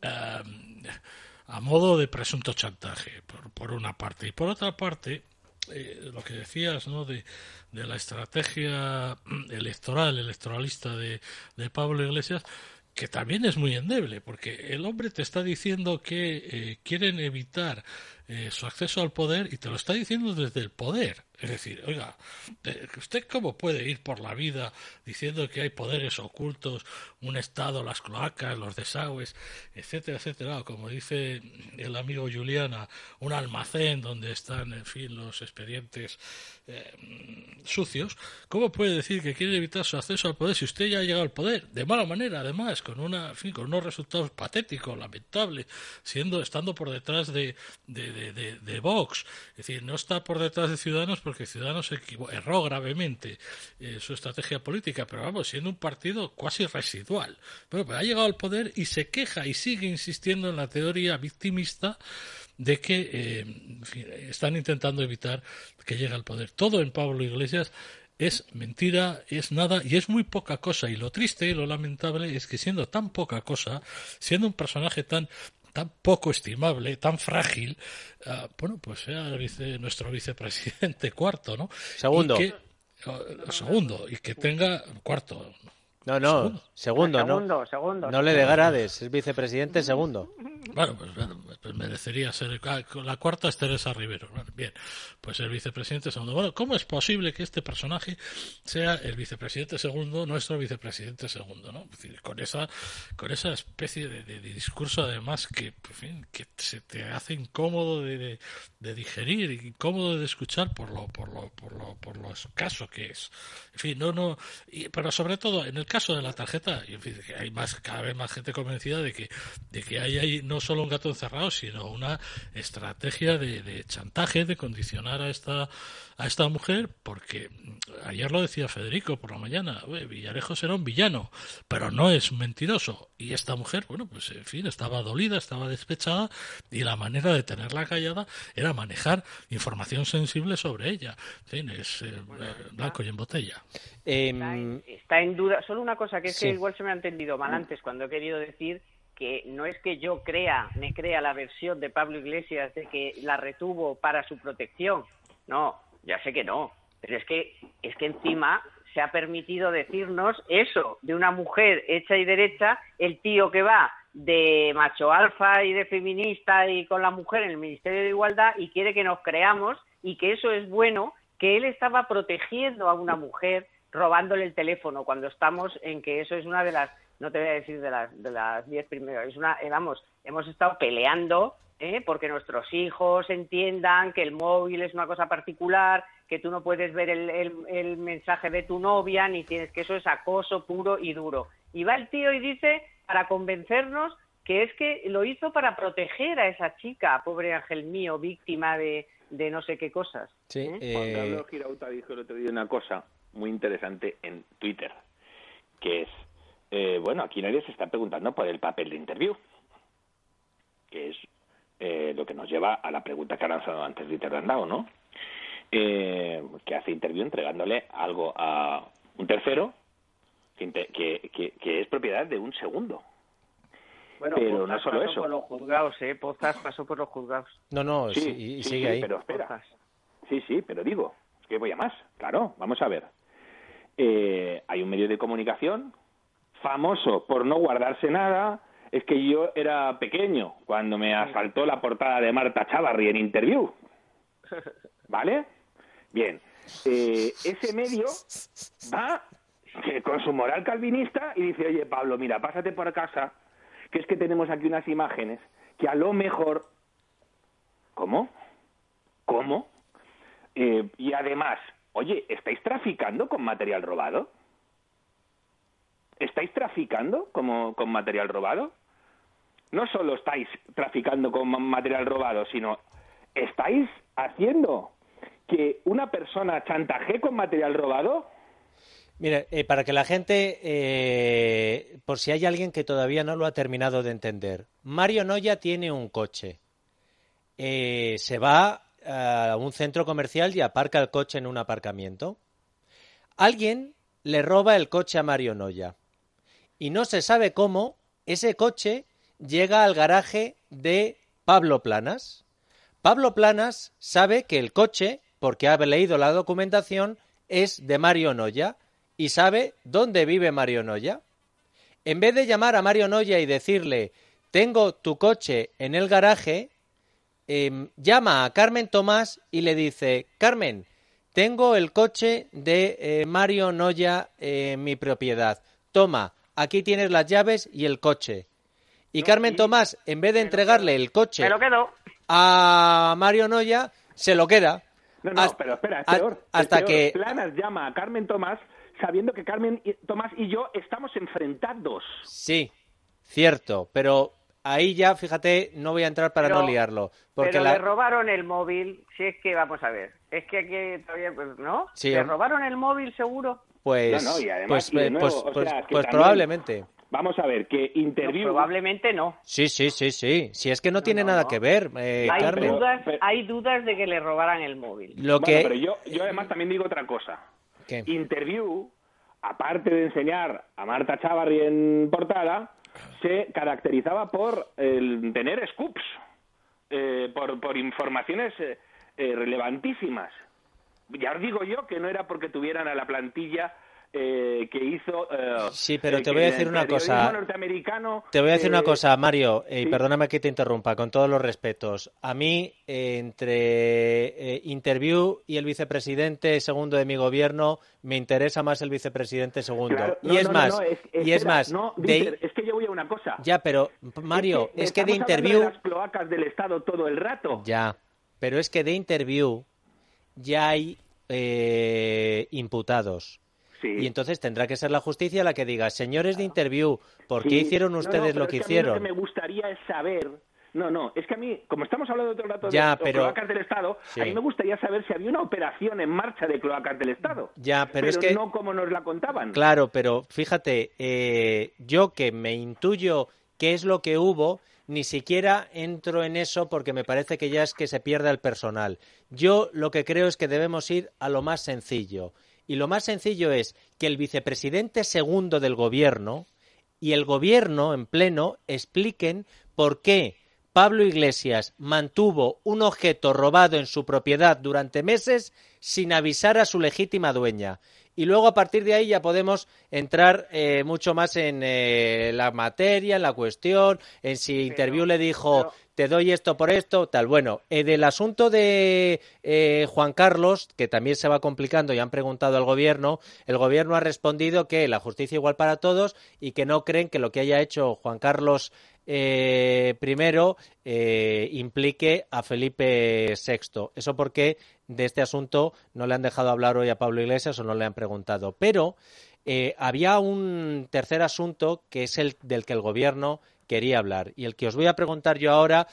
a modo de presunto chantaje, por una parte. Y por otra parte, lo que decías, ¿no?, de la estrategia electoralista de Pablo Iglesias, que también es muy endeble, porque el hombre te está diciendo que quieren evitar su acceso al poder, y te lo está diciendo desde el poder. Es decir, oiga, ¿usted cómo puede ir por la vida diciendo que hay poderes ocultos, un Estado, las cloacas, los desagües, etcétera, etcétera? Como dice el amigo Juliana, un almacén donde están, en fin, los expedientes sucios. ¿Cómo puede decir que quiere evitar su acceso al poder si usted ya ha llegado al poder? De mala manera, además, con unos resultados patéticos, lamentables, estando por detrás de Vox. Es decir, no está por detrás de Ciudadanos porque Ciudadanos erró gravemente su estrategia política, pero vamos, siendo un partido cuasi residual. Pero ha llegado al poder y se queja y sigue insistiendo en la teoría victimista de que en fin, están intentando evitar que llegue al poder. Todo en Pablo Iglesias es mentira, es nada y es muy poca cosa. Y lo triste y lo lamentable es que siendo tan poca cosa, siendo un personaje tan poco estimable, tan frágil, bueno, pues sea nuestro vicepresidente cuarto, ¿no? Segundo, y que tenga cuarto. Segundo, no le degrades, es vicepresidente segundo. Bueno, pues merecería ser. La cuarta es Teresa Rivero. Bien, pues el vicepresidente segundo. Bueno, ¿cómo es posible que este personaje sea el vicepresidente segundo, nuestro vicepresidente segundo, ¿no? Es decir, con esa especie de discurso, además, que, en fin, que se te hace incómodo de digerir, incómodo de escuchar por lo escaso que es. En fin, pero sobre todo en el caso de la tarjeta, en fin, que hay cada vez más gente convencida de que hay no solo un gato encerrado, sino una estrategia de chantaje, de condicionar a esta mujer, porque ayer lo decía Federico por la mañana, Villarejo será un villano, pero no es un mentiroso. Y esta mujer, bueno, pues en fin, estaba dolida, estaba despechada, y la manera de tenerla callada era manejar información sensible sobre ella. En fin, es blanco y en botella. Está en duda. Solo una cosa, que es que igual se me ha entendido mal antes, cuando he querido decir que no es que yo me crea la versión de Pablo Iglesias de que la retuvo para su protección. No, ya sé que no. Pero es que encima se ha permitido decirnos eso de una mujer hecha y derecha, el tío que va de macho alfa y de feminista y con la mujer en el Ministerio de Igualdad y quiere que nos creamos y que eso es bueno, que él estaba protegiendo a una mujer robándole el teléfono, cuando estamos en que eso es una de las, no te voy a decir de las 10 primeras, hemos estado peleando porque nuestros hijos entiendan que el móvil es una cosa particular, que tú no puedes ver el mensaje de tu novia, ni tienes, que eso es acoso puro y duro. Y va el tío y dice, para convencernos, que es que lo hizo para proteger a esa chica, pobre ángel mío, víctima de no sé qué cosas. Sí, Juan Pablo Girauta dijo el otro día una cosa muy interesante en Twitter, que es, bueno, aquí nadie se está preguntando por el papel de Interview, que es lo que nos lleva a la pregunta que ha lanzado antes Dieter Brandau, ¿no? Que hace Interview entregándole algo a un tercero que es propiedad de un segundo. Bueno, pero no solo pasó eso. Por los juzgados, Podcast pasó por los juzgados. No, sí, y sí, sigue sí, ahí. Pero espera. Sí, pero digo, es que voy a más. Claro, vamos a ver. Hay un medio de comunicación famoso por no guardarse nada. Es que yo era pequeño cuando me asaltó la portada de Marta Chávarri en Interview. ¿Vale? Bien. Ese medio va con su moral calvinista y dice, oye, Pablo, mira, pásate por casa, que es que tenemos aquí unas imágenes que a lo mejor... ¿Cómo? Y además, oye, ¿estáis traficando con material robado? ¿Estáis traficando con material robado? No solo estáis traficando con material robado, sino estáis haciendo que una persona chantajee con material robado. Mira, para que la gente, por si hay alguien que todavía no lo ha terminado de entender, Mario Noya tiene un coche. Se va a un centro comercial y aparca el coche en un aparcamiento. Alguien le roba el coche a Mario Noya. Y no se sabe cómo ese coche llega al garaje de Pablo Planas. Pablo Planas sabe que el coche, porque ha leído la documentación, es de Mario Noya y sabe dónde vive Mario Noya. En vez de llamar a Mario Noya y decirle, tengo tu coche en el garaje, llama a Carmen Tomás y le dice: Carmen, tengo el coche de Mario Noya en mi propiedad. Toma, aquí tienes las llaves y el coche. Y Carmen Tomás, en vez de entregarle el coche Me lo quedo. a Mario Noya, se lo queda. No, pero espera, es peor. Hasta es peor. que... Planas llama a Carmen Tomás sabiendo que Carmen Tomás y yo estamos enfrentados. Sí, cierto, pero ahí ya, fíjate, no voy a entrar para no liarlo. Porque pero le robaron el móvil, si es que, vamos a ver, es que aquí todavía, ¿no? Sí, ¿Le robaron el móvil seguro? Pues, No, y además, pues, y de nuevo, pues, o pues, sea, que pues también- probablemente. Vamos a ver, que Interview... No, probablemente no. Sí. Si es que no tiene nada que ver, Carmen. Hay dudas de que le robaran el móvil. Pero yo además también digo otra cosa. ¿Qué? Interview, aparte de enseñar a Marta Chávarri en portada, se caracterizaba por tener scoops, por informaciones relevantísimas. Ya os digo yo que no era porque tuvieran a la plantilla que hizo... Sí, pero te voy a decir una cosa. Norteamericano, Te voy a decir una cosa, Mario, y sí. perdóname que te interrumpa, con todos los respetos. A mí, entre Interview y el vicepresidente segundo de mi gobierno, me interesa más el vicepresidente segundo. Claro, y es más, Dieter, es que yo voy a una cosa. Ya, pero, Mario, es que de estamos hablando Interview... de las cloacas del Estado todo el rato. Ya, pero es que de Interview ya hay imputados. Sí. Y entonces tendrá que ser la justicia la que diga: señores de Interview, ¿por qué Sí. hicieron ustedes pero lo que es hicieron? A mí lo que me gustaría es saber... No, es que a mí, como estamos hablando todo el rato Ya, de pero- cloacas del Estado, Sí. a mí me gustaría saber si había una operación en marcha de cloacas del Estado. Ya, pero es que... no como nos la contaban. Claro, pero fíjate, yo que me intuyo qué es lo que hubo, ni siquiera entro en eso porque me parece que ya es que se pierda el personal. Yo lo que creo es que debemos ir a lo más sencillo. Y lo más sencillo es que el vicepresidente segundo del gobierno y el gobierno en pleno expliquen por qué Pablo Iglesias mantuvo un objeto robado en su propiedad durante meses sin avisar a su legítima dueña. Y luego a partir de ahí ya podemos entrar mucho más en la materia, en la cuestión, en si Interview le dijo te doy esto por esto, tal. Bueno, del asunto de Juan Carlos, que también se va complicando y han preguntado al gobierno, el gobierno ha respondido que la justicia igual para todos y que no creen que lo que haya hecho Juan Carlos primero implique a Felipe VI. Eso porque de este asunto no le han dejado hablar hoy a Pablo Iglesias o no le han preguntado. Pero había un tercer asunto que es el del que el gobierno quería hablar y el que os voy a preguntar yo ahora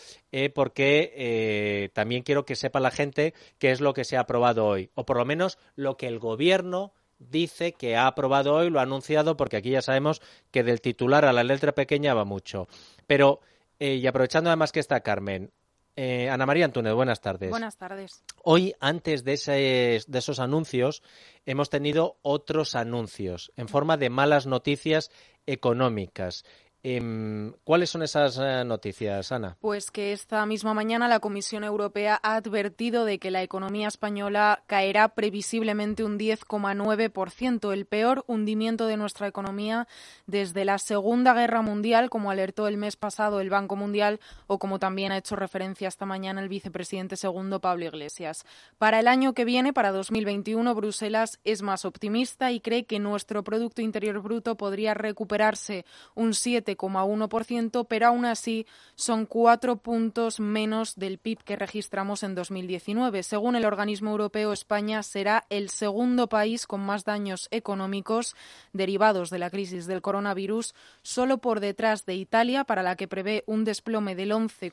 porque también quiero que sepa la gente qué es lo que se ha aprobado hoy, o por lo menos lo que el gobierno dice que ha aprobado hoy, lo ha anunciado, porque aquí ya sabemos que del titular a la letra pequeña va mucho. Pero, y aprovechando además que está Carmen, Ana María Antúnez, buenas tardes. Buenas tardes. Hoy, antes de esos anuncios, hemos tenido otros anuncios en forma de malas noticias económicas. ¿Cuáles son esas noticias, Ana? Pues que esta misma mañana la Comisión Europea ha advertido de que la economía española caerá previsiblemente un 10,9%, el peor hundimiento de nuestra economía desde la Segunda Guerra Mundial, como alertó el mes pasado el Banco Mundial o como también ha hecho referencia esta mañana el vicepresidente segundo Pablo Iglesias. Para el año que viene, para 2021, Bruselas es más optimista y cree que nuestro Producto Interior Bruto podría recuperarse un 7,1%, pero aún así son 4 puntos menos del PIB que registramos en 2019. Según el organismo europeo, España será el segundo país con más daños económicos derivados de la crisis del coronavirus, solo por detrás de Italia, para la que prevé un desplome del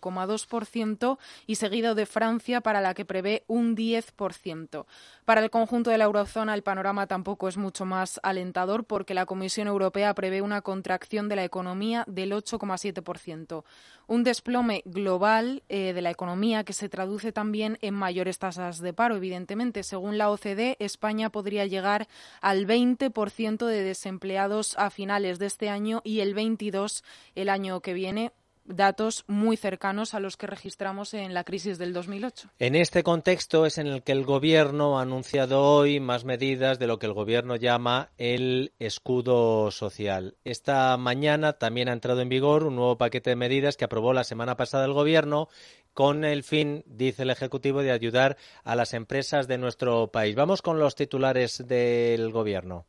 11,2%, y seguido de Francia, para la que prevé un 10%. Para el conjunto de la eurozona, el panorama tampoco es mucho más alentador, porque la Comisión Europea prevé una contracción de la economía del 8,7%. Un desplome global de la economía que se traduce también en mayores tasas de paro, evidentemente. Según la OCDE, España podría llegar al 20% de desempleados a finales de este año y el 22% el año que viene. Datos muy cercanos a los que registramos en la crisis del 2008. En este contexto es en el que el Gobierno ha anunciado hoy más medidas de lo que el Gobierno llama el escudo social. Esta mañana también ha entrado en vigor un nuevo paquete de medidas que aprobó la semana pasada el Gobierno, con el fin, dice el Ejecutivo, de ayudar a las empresas de nuestro país. Vamos con los titulares del Gobierno.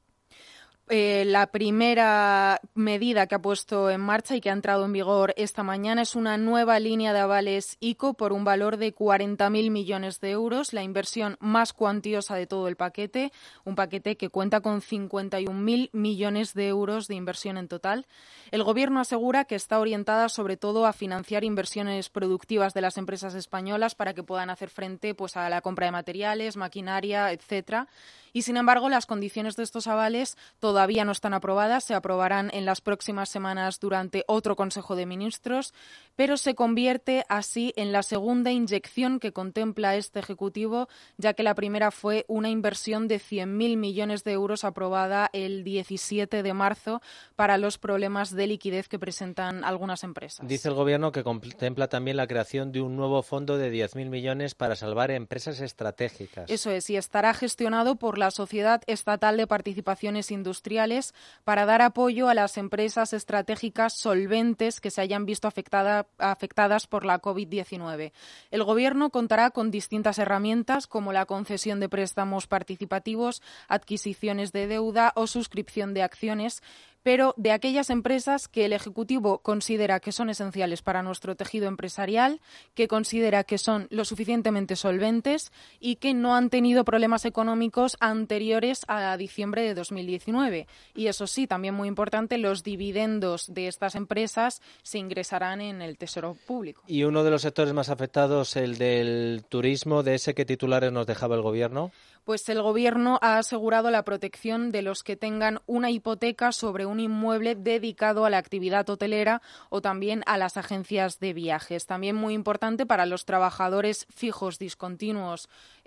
La primera medida que ha puesto en marcha y que ha entrado en vigor esta mañana es una nueva línea de avales ICO por un valor de 40.000 millones de euros, la inversión más cuantiosa de todo el paquete, un paquete que cuenta con 51.000 millones de euros de inversión en total. El Gobierno asegura que está orientada sobre todo a financiar inversiones productivas de las empresas españolas para que puedan hacer frente pues, a la compra de materiales, maquinaria, etcétera. Y, sin embargo, las condiciones de estos avales todavía no están aprobadas, se aprobarán en las próximas semanas durante otro Consejo de Ministros, pero se convierte así en la segunda inyección que contempla este Ejecutivo, ya que la primera fue una inversión de 100.000 millones de euros aprobada el 17 de marzo para los problemas de liquidez que presentan algunas empresas. Dice el Gobierno que contempla también la creación de un nuevo fondo de 10.000 millones para salvar empresas estratégicas. Eso es, y estará gestionado por la Sociedad Estatal de Participaciones Industriales para dar apoyo a las empresas estratégicas solventes que se hayan visto afectadas por la COVID-19. El Gobierno contará con distintas herramientas como la concesión de préstamos participativos, adquisiciones de deuda o suscripción de acciones, pero de aquellas empresas que el Ejecutivo considera que son esenciales para nuestro tejido empresarial, que considera que son lo suficientemente solventes y que no han tenido problemas económicos anteriores a diciembre de 2019. Y eso sí, también muy importante, los dividendos de estas empresas se ingresarán en el Tesoro Público. Y uno de los sectores más afectados, el del turismo, ¿de ese qué titulares nos dejaba el Gobierno? Pues el Gobierno ha asegurado la protección de los que tengan una hipoteca sobre un inmueble dedicado a la actividad hotelera o también a las agencias de viajes. También muy importante para los trabajadores fijos discontinuos,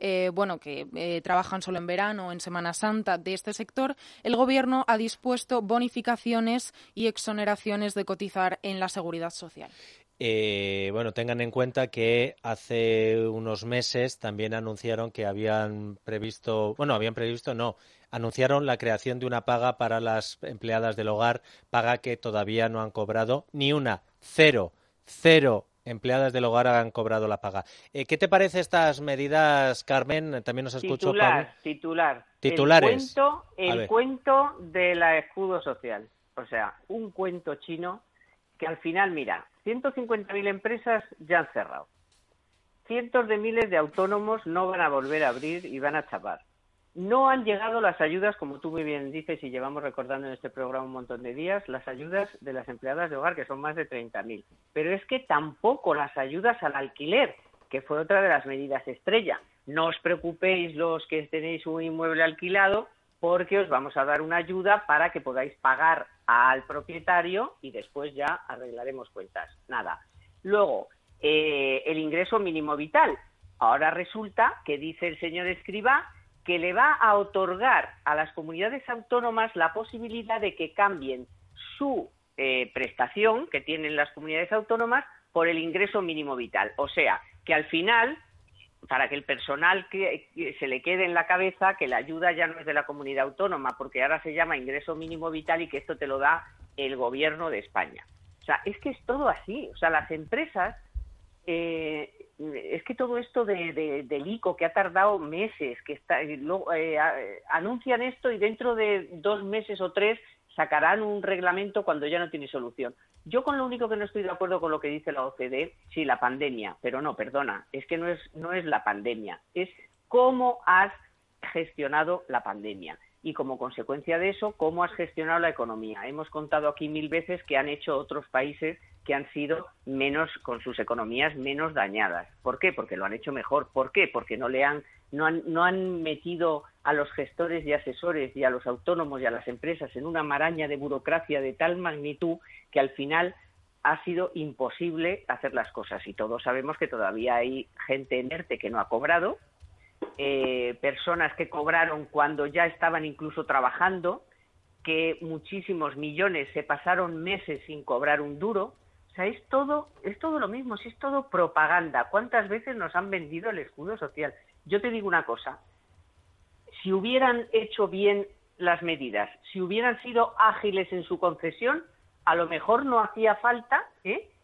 que trabajan solo en verano o en Semana Santa de este sector, el Gobierno ha dispuesto bonificaciones y exoneraciones de cotizar en la Seguridad Social. Tengan en cuenta que hace unos meses también anunciaron que anunciaron la creación de una paga para las empleadas del hogar, paga que todavía no han cobrado ni una, cero empleadas del hogar han cobrado la paga. ¿Qué te parece estas medidas, Carmen? También nos escuchó Pablo. Titulares. El cuento del escudo social. O sea, un cuento chino que al final, mira, 150.000 empresas ya han cerrado. Cientos de miles de autónomos no van a volver a abrir y van a chapar. No han llegado las ayudas, como tú muy bien dices, y llevamos recordando en este programa un montón de días, las ayudas de las empleadas de hogar, que son más de 30.000. Pero es que tampoco las ayudas al alquiler, que fue otra de las medidas estrella. No os preocupéis los que tenéis un inmueble alquilado, porque os vamos a dar una ayuda para que podáis pagar al propietario y después ya arreglaremos cuentas. Nada. Luego, el ingreso mínimo vital. Ahora resulta que dice el señor Escrivá que le va a otorgar a las comunidades autónomas la posibilidad de que cambien su prestación que tienen las comunidades autónomas por el ingreso mínimo vital. O sea, que al final, para que el personal que se le quede en la cabeza que la ayuda ya no es de la comunidad autónoma, porque ahora se llama ingreso mínimo vital y que esto te lo da el Gobierno de España. O sea, es que es todo así. O sea, las empresas, es que todo esto del ICO, que ha tardado meses, que anuncian esto y dentro de 2 meses o 3 sacarán un reglamento cuando ya no tiene solución. Yo con lo único que no estoy de acuerdo con lo que dice la OCDE, sí, la pandemia, pero no, perdona, es que no es la pandemia, es cómo has gestionado la pandemia y como consecuencia de eso, cómo has gestionado la economía. Hemos contado aquí 1000 veces que han hecho otros países que han sido con sus economías menos dañadas. ¿Por qué? Porque lo han hecho mejor. ¿Por qué? Porque no han metido a los gestores y asesores y a los autónomos y a las empresas en una maraña de burocracia de tal magnitud que al final ha sido imposible hacer las cosas. Y todos sabemos que todavía hay gente en ERTE que no ha cobrado, personas que cobraron cuando ya estaban incluso trabajando, que muchísimos millones se pasaron meses sin cobrar un duro. O sea, es todo lo mismo, es todo propaganda. ¿Cuántas veces nos han vendido el escudo social? Yo te digo una cosa, si hubieran hecho bien las medidas, si hubieran sido ágiles en su concesión, a lo mejor no hacía falta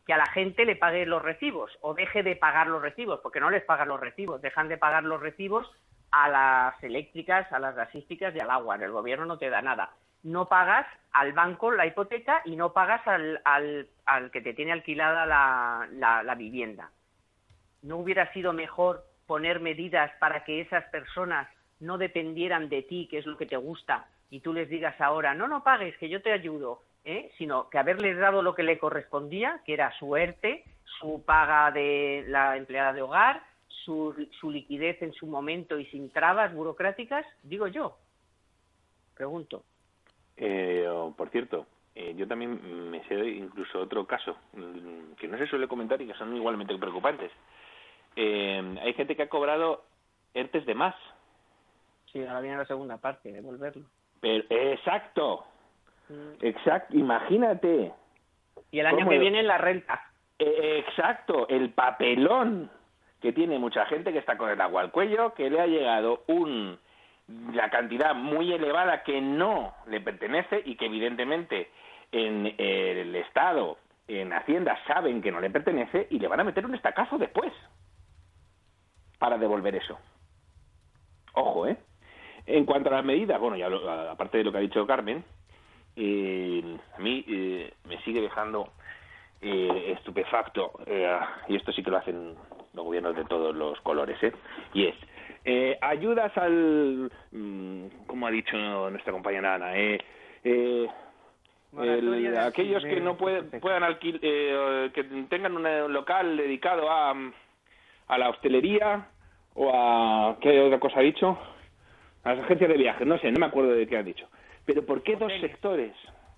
que a la gente le pague los recibos o deje de pagar los recibos, porque no les pagan los recibos, dejan de pagar los recibos a las eléctricas, a las gasísticas y al agua. El gobierno no te da nada. No pagas al banco la hipoteca y no pagas al que te tiene alquilada la vivienda. ¿No hubiera sido mejor poner medidas para que esas personas no dependieran de ti, que es lo que te gusta, y tú les digas ahora, no pagues, que yo te ayudo, sino que haberles dado lo que le correspondía, que era su ERTE, su paga de la empleada de hogar, su liquidez en su momento y sin trabas burocráticas? Digo yo. Pregunto. Por cierto, yo también me sé incluso otro caso que no se suele comentar y que son igualmente preocupantes. Hay gente que ha cobrado ERTEs de más. Sí, ahora viene la segunda parte, devolverlo. Pero, exacto, imagínate. Y el año que viene la renta. Exacto, el papelón que tiene mucha gente que está con el agua al cuello, que le ha llegado la cantidad muy elevada que no le pertenece y que evidentemente en el Estado, en Hacienda, saben que no le pertenece y le van a meter un estacazo después para devolver eso. Ojo, En cuanto a las medidas, bueno, ya aparte de lo que ha dicho Carmen, a mí me sigue dejando estupefacto, y esto sí que lo hacen los gobiernos de todos los colores, y es ayudas como ha dicho nuestra compañera Ana, aquellos que no puedan que tengan un local dedicado a la hostelería o a ¿qué otra cosa ha dicho? A las agencias de viajes, no sé, no me acuerdo de qué ha dicho. Pero ¿por qué dos sectores?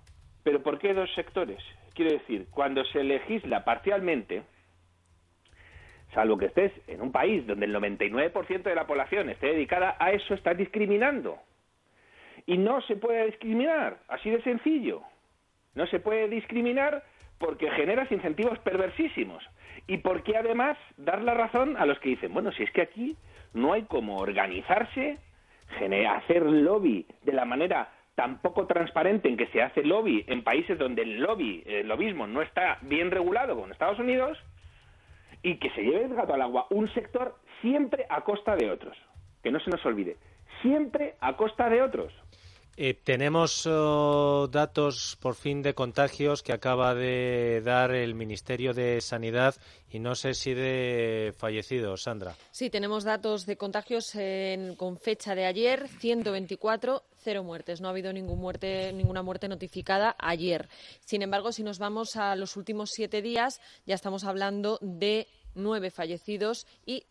Quiero decir, cuando se legisla parcialmente, salvo que estés en un país donde el 99% de la población esté dedicada a eso, estás discriminando. Y no se puede discriminar, así de sencillo. No se puede discriminar porque generas incentivos perversísimos. Y porque además dar la razón a los que dicen, bueno, si es que aquí no hay como organizarse, hacer lobby de la manera tan poco transparente en que se hace lobby en países donde el lobbyismo no está bien regulado, como en Estados Unidos, y que se lleve el gato al agua un sector siempre a costa de otros. Que no se nos olvide, siempre a costa de otros. Tenemos datos por fin de contagios que acaba de dar el Ministerio de Sanidad y no sé si de fallecidos, Sandra. Sí, tenemos datos de contagios con fecha de ayer, 124, 0 muertes. No ha habido ninguna muerte notificada ayer. Sin embargo, si nos vamos a los últimos 7 días, ya estamos hablando de 9 fallecidos y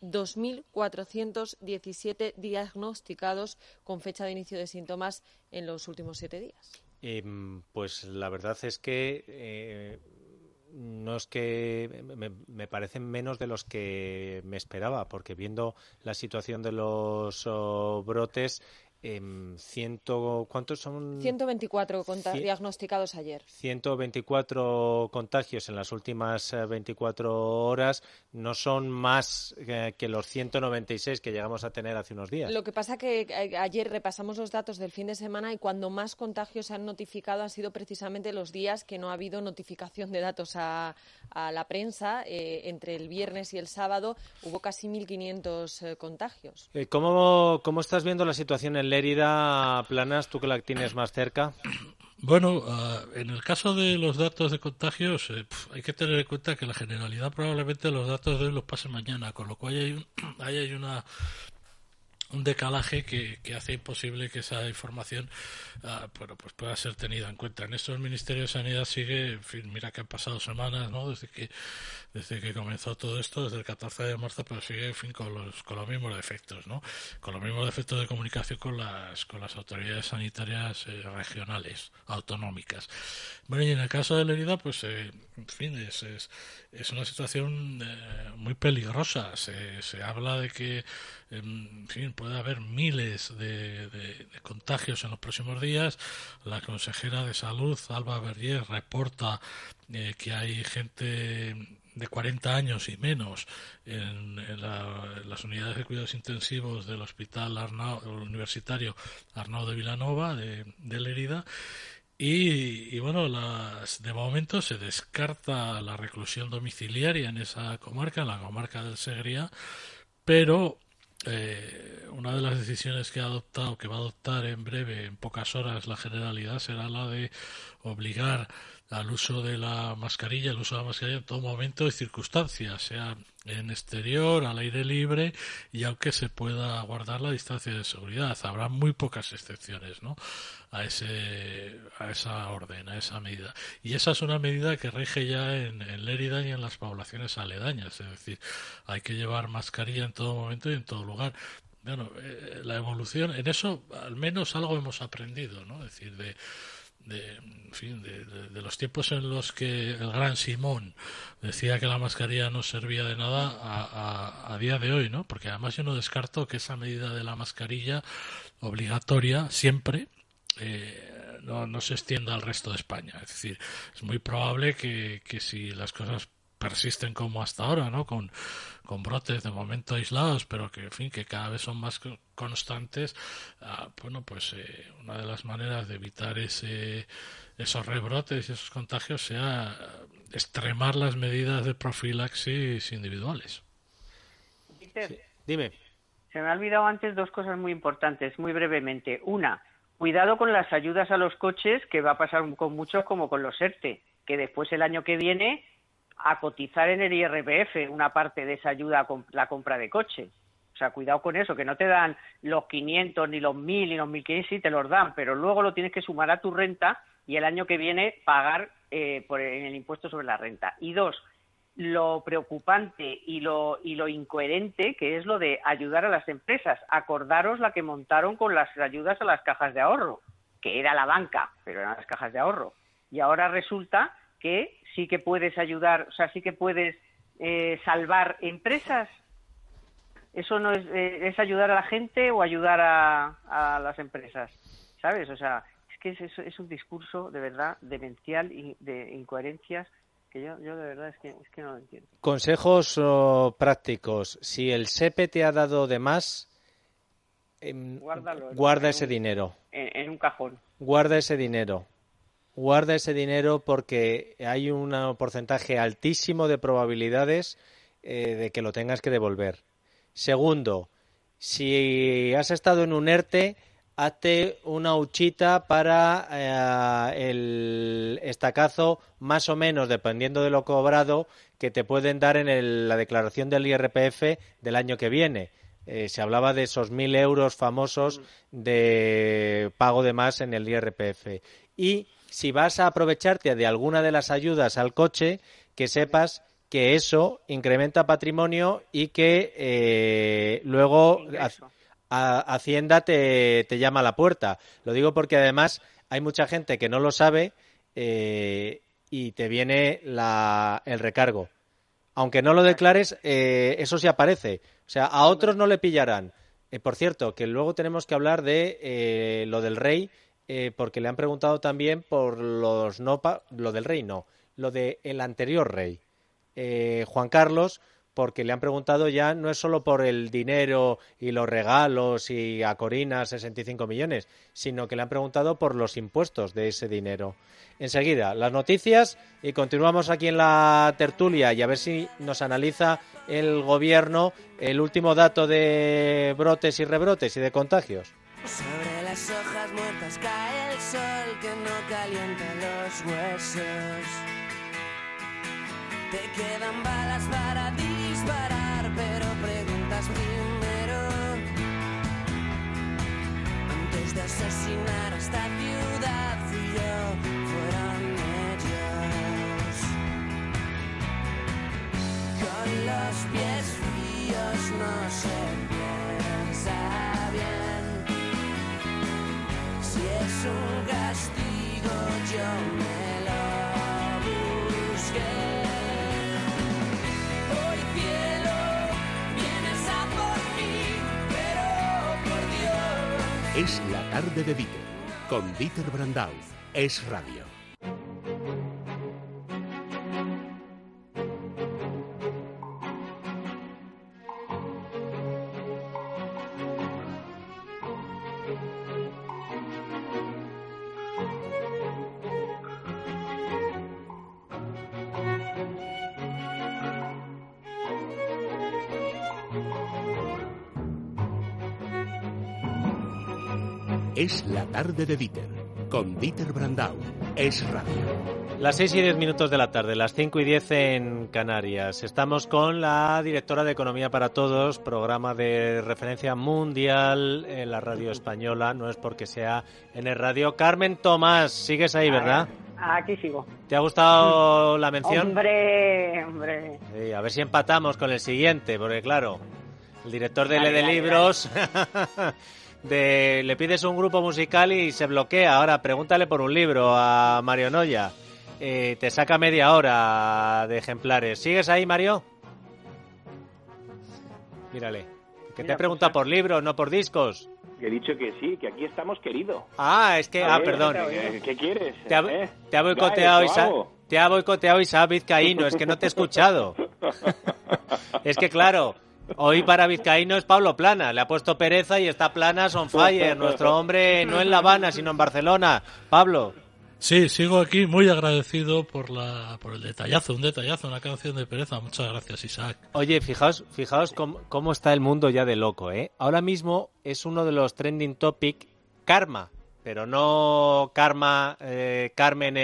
2.417 diagnosticados con fecha de inicio de síntomas en los últimos 7 días. Pues la verdad es que no es que me parecen menos de los que me esperaba, porque viendo la situación de los brotes, ¿cuántos son? 124 diagnosticados ayer. 124 contagios en las últimas 24 horas no son más que los 196 que llegamos a tener hace unos días. Lo que pasa que ayer repasamos los datos del fin de semana y cuando más contagios se han notificado han sido precisamente los días que no ha habido notificación de datos a la prensa. Entre el viernes y el sábado hubo casi 1.500 contagios. ¿Cómo estás viendo la situación en Lérida, Planas, tú que la tienes más cerca? Bueno, en el caso de los datos de contagios, hay que tener en cuenta que la generalidad probablemente los datos de hoy los pase mañana, con lo cual hay un decalaje que hace imposible que esa información pues pueda ser tenida en cuenta. En estos ministerios de Sanidad sigue, en fin, mira que han pasado semanas, ¿no? Desde que comenzó todo esto, desde el 14 de marzo, pero sigue, en fin, con los mismos defectos, ¿no? Con los mismos defectos de comunicación con las autoridades sanitarias regionales, autonómicas. Bueno, y en el caso de Lérida, pues, en fin, es una situación muy peligrosa. Se habla de que, en fin, puede haber miles de contagios en los próximos días. La consejera de Salud, Alba Vergés, reporta que hay gente de 40 años y menos en las unidades de cuidados intensivos del Hospital Universitario Arnau de Vilanova de Lérida. Y bueno, de momento se descarta la reclusión domiciliaria en esa comarca, en la comarca del Segrià, pero una de las decisiones que va a adoptar en breve, en pocas horas, la Generalidad será la de obligar al uso de la mascarilla, en todo momento y circunstancia, sea en exterior, al aire libre, y aunque se pueda guardar la distancia de seguridad. Habrá muy pocas excepciones, ¿no?, a esa orden, a esa medida. Y esa es una medida que rige ya en Lérida y en las poblaciones aledañas, es decir, hay que llevar mascarilla en todo momento y en todo lugar. Bueno, la evolución, en eso al menos algo hemos aprendido, ¿no? Es decir, de los tiempos en los que el gran Simón decía que la mascarilla no servía de nada a día de hoy, ¿no? Porque además yo no descarto que esa medida de la mascarilla obligatoria siempre no se extienda al resto de España. Es decir, es muy probable que si las cosas persisten como hasta ahora, ¿no?, con brotes de momento aislados, pero que, en fin, que cada vez son más constantes, bueno, pues una de las maneras de evitar esos rebrotes y esos contagios sea extremar las medidas de profilaxis individuales. Peter, Dime. se me ha olvidado antes dos cosas muy importantes, muy brevemente. Una, cuidado con las ayudas a los coches, que va a pasar con muchos como con los ERTE, que después el año que viene a cotizar en el IRPF una parte de esa ayuda a la compra de coche. O sea, cuidado con eso, que no te dan los 500, ni los 1.000, ni los 1.500, sí te los dan, pero luego lo tienes que sumar a tu renta y el año que viene pagar en el impuesto sobre la renta. Y dos, lo preocupante y lo incoherente que es lo de ayudar a las empresas. Acordaros la que montaron con las ayudas a las cajas de ahorro, que era la banca, pero eran las cajas de ahorro. Y ahora resulta que sí que puedes ayudar, o sea, sí que puedes salvar empresas. Eso no es ayudar a la gente o ayudar a las empresas, ¿sabes? O sea, es que es un discurso de verdad demencial y de incoherencias que yo de verdad es que no lo entiendo. Consejos prácticos. Si el SEPE te ha dado de más, guarda ese dinero. En un cajón. Guarda ese dinero. Guarda ese dinero porque hay un porcentaje altísimo de probabilidades de que lo tengas que devolver. Segundo, si has estado en un ERTE, hazte una huchita para el estacazo, más o menos, dependiendo de lo cobrado, que te pueden dar en la declaración del IRPF del año que viene. Se hablaba de esos 1.000 euros famosos de pago de más en el IRPF. Y si vas a aprovecharte de alguna de las ayudas al coche, que sepas que eso incrementa patrimonio y que luego Hacienda te llama a la puerta. Lo digo porque además hay mucha gente que no lo sabe y te viene el recargo. Aunque no lo declares, eso sí aparece. O sea, a otros no le pillarán. Por cierto, que luego tenemos que hablar de lo del rey, porque le han preguntado también por lo del rey no, lo del anterior rey. Juan Carlos, porque le han preguntado ya no es solo por el dinero y los regalos y a Corina 65 millones, sino que le han preguntado por los impuestos de ese dinero. Enseguida, las noticias y continuamos aquí en la tertulia y a ver si nos analiza el gobierno el último dato de brotes y rebrotes y de contagios. Sobre las hojas muertas cae el sol que no calienta los huesos. Te quedan balas para disparar, pero preguntas primero. Antes de asesinar a esta ciudad, fui yo, fueron ellos. Con los pies fríos no se piensa bien. Si es un castigo, yo me lo busqué. Es la tarde de Dieter, con Dieter Brandau. Es radio. Es la tarde de Dieter, con Dieter Brandau. Es radio. Las 6:10 de la tarde, las 5:10 en Canarias. Estamos con la directora de Economía para Todos, programa de referencia mundial en la radio española, no es porque sea en el radio. Carmen Tomás, sigues ahí, ¿verdad? Aquí sigo. ¿Te ha gustado la mención? Hombre. Sí, a ver si empatamos con el siguiente, porque claro, el director de Lee de Libros... le pides un grupo musical y se bloquea. Ahora pregúntale por un libro a Mario Noya. Te saca media hora de ejemplares. ¿Sigues ahí, Mario? Mírale. Que te he preguntado por libros, no por discos. He dicho que sí, que aquí estamos, querido. Ah, es que... perdón. ¿Qué quieres? Te ha boicoteado Isaac Vizcaíno. Es que no te he escuchado. Es que claro... Hoy para Vizcaíno es Pablo Plana, le ha puesto pereza y está Planas on fire, nuestro hombre no en La Habana sino en Barcelona. Pablo. Sí, sigo aquí muy agradecido por el detallazo, una canción de pereza. Muchas gracias, Isaac. Oye, fijaos cómo está el mundo ya de loco, ¿eh? Ahora mismo es uno de los trending topic karma, pero no karma, Carmen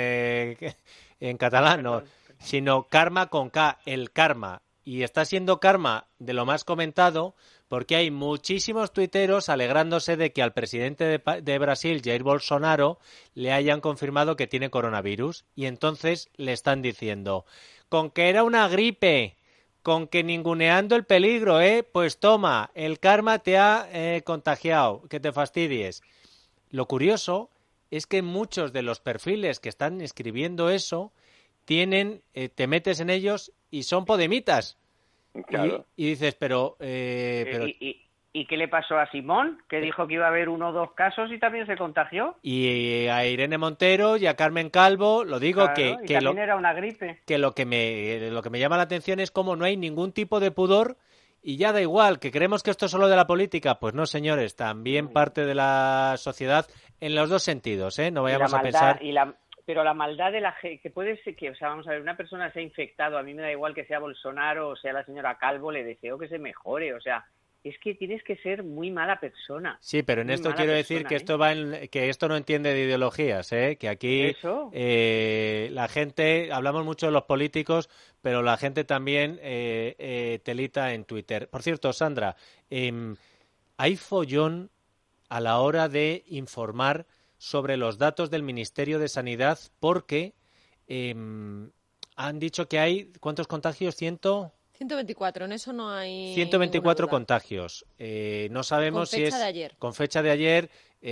en catalán, no, sino karma con K, el karma. Y está siendo karma de lo más comentado porque hay muchísimos tuiteros alegrándose de que al presidente de Brasil, Jair Bolsonaro, le hayan confirmado que tiene coronavirus. Y entonces le están diciendo, con que era una gripe, con que ninguneando el peligro, pues toma, el karma te ha contagiado, que te fastidies. Lo curioso es que muchos de los perfiles que están escribiendo eso te metes en ellos y son podemitas. Claro. Y dices, pero... ¿Y qué le pasó a Simón? Que dijo que iba a haber 1 o 2 casos y también se contagió. Y a Irene Montero y a Carmen Calvo, lo digo, claro, que también era una gripe. Que lo que me llama la atención es cómo no hay ningún tipo de pudor y ya da igual, que creemos que esto es solo de la política. Pues no, señores, también parte de la sociedad en los dos sentidos, ¿eh? No vayamos a pensar... Pero la maldad de la gente, que puede ser que, o sea, vamos a ver, una persona se ha infectado, a mí me da igual que sea Bolsonaro o sea la señora Calvo, le deseo que se mejore, o sea, es que tienes que ser muy mala persona. Sí, pero en esto quiero decir que que esto no entiende de ideologías, que aquí la gente, hablamos mucho de los políticos, pero la gente también telita en Twitter. Por cierto, Sandra, hay follón a la hora de informar sobre los datos del Ministerio de Sanidad porque han dicho que hay, ¿cuántos contagios? 124, en eso no hay 124 contagios. No sabemos si es... Con fecha de ayer.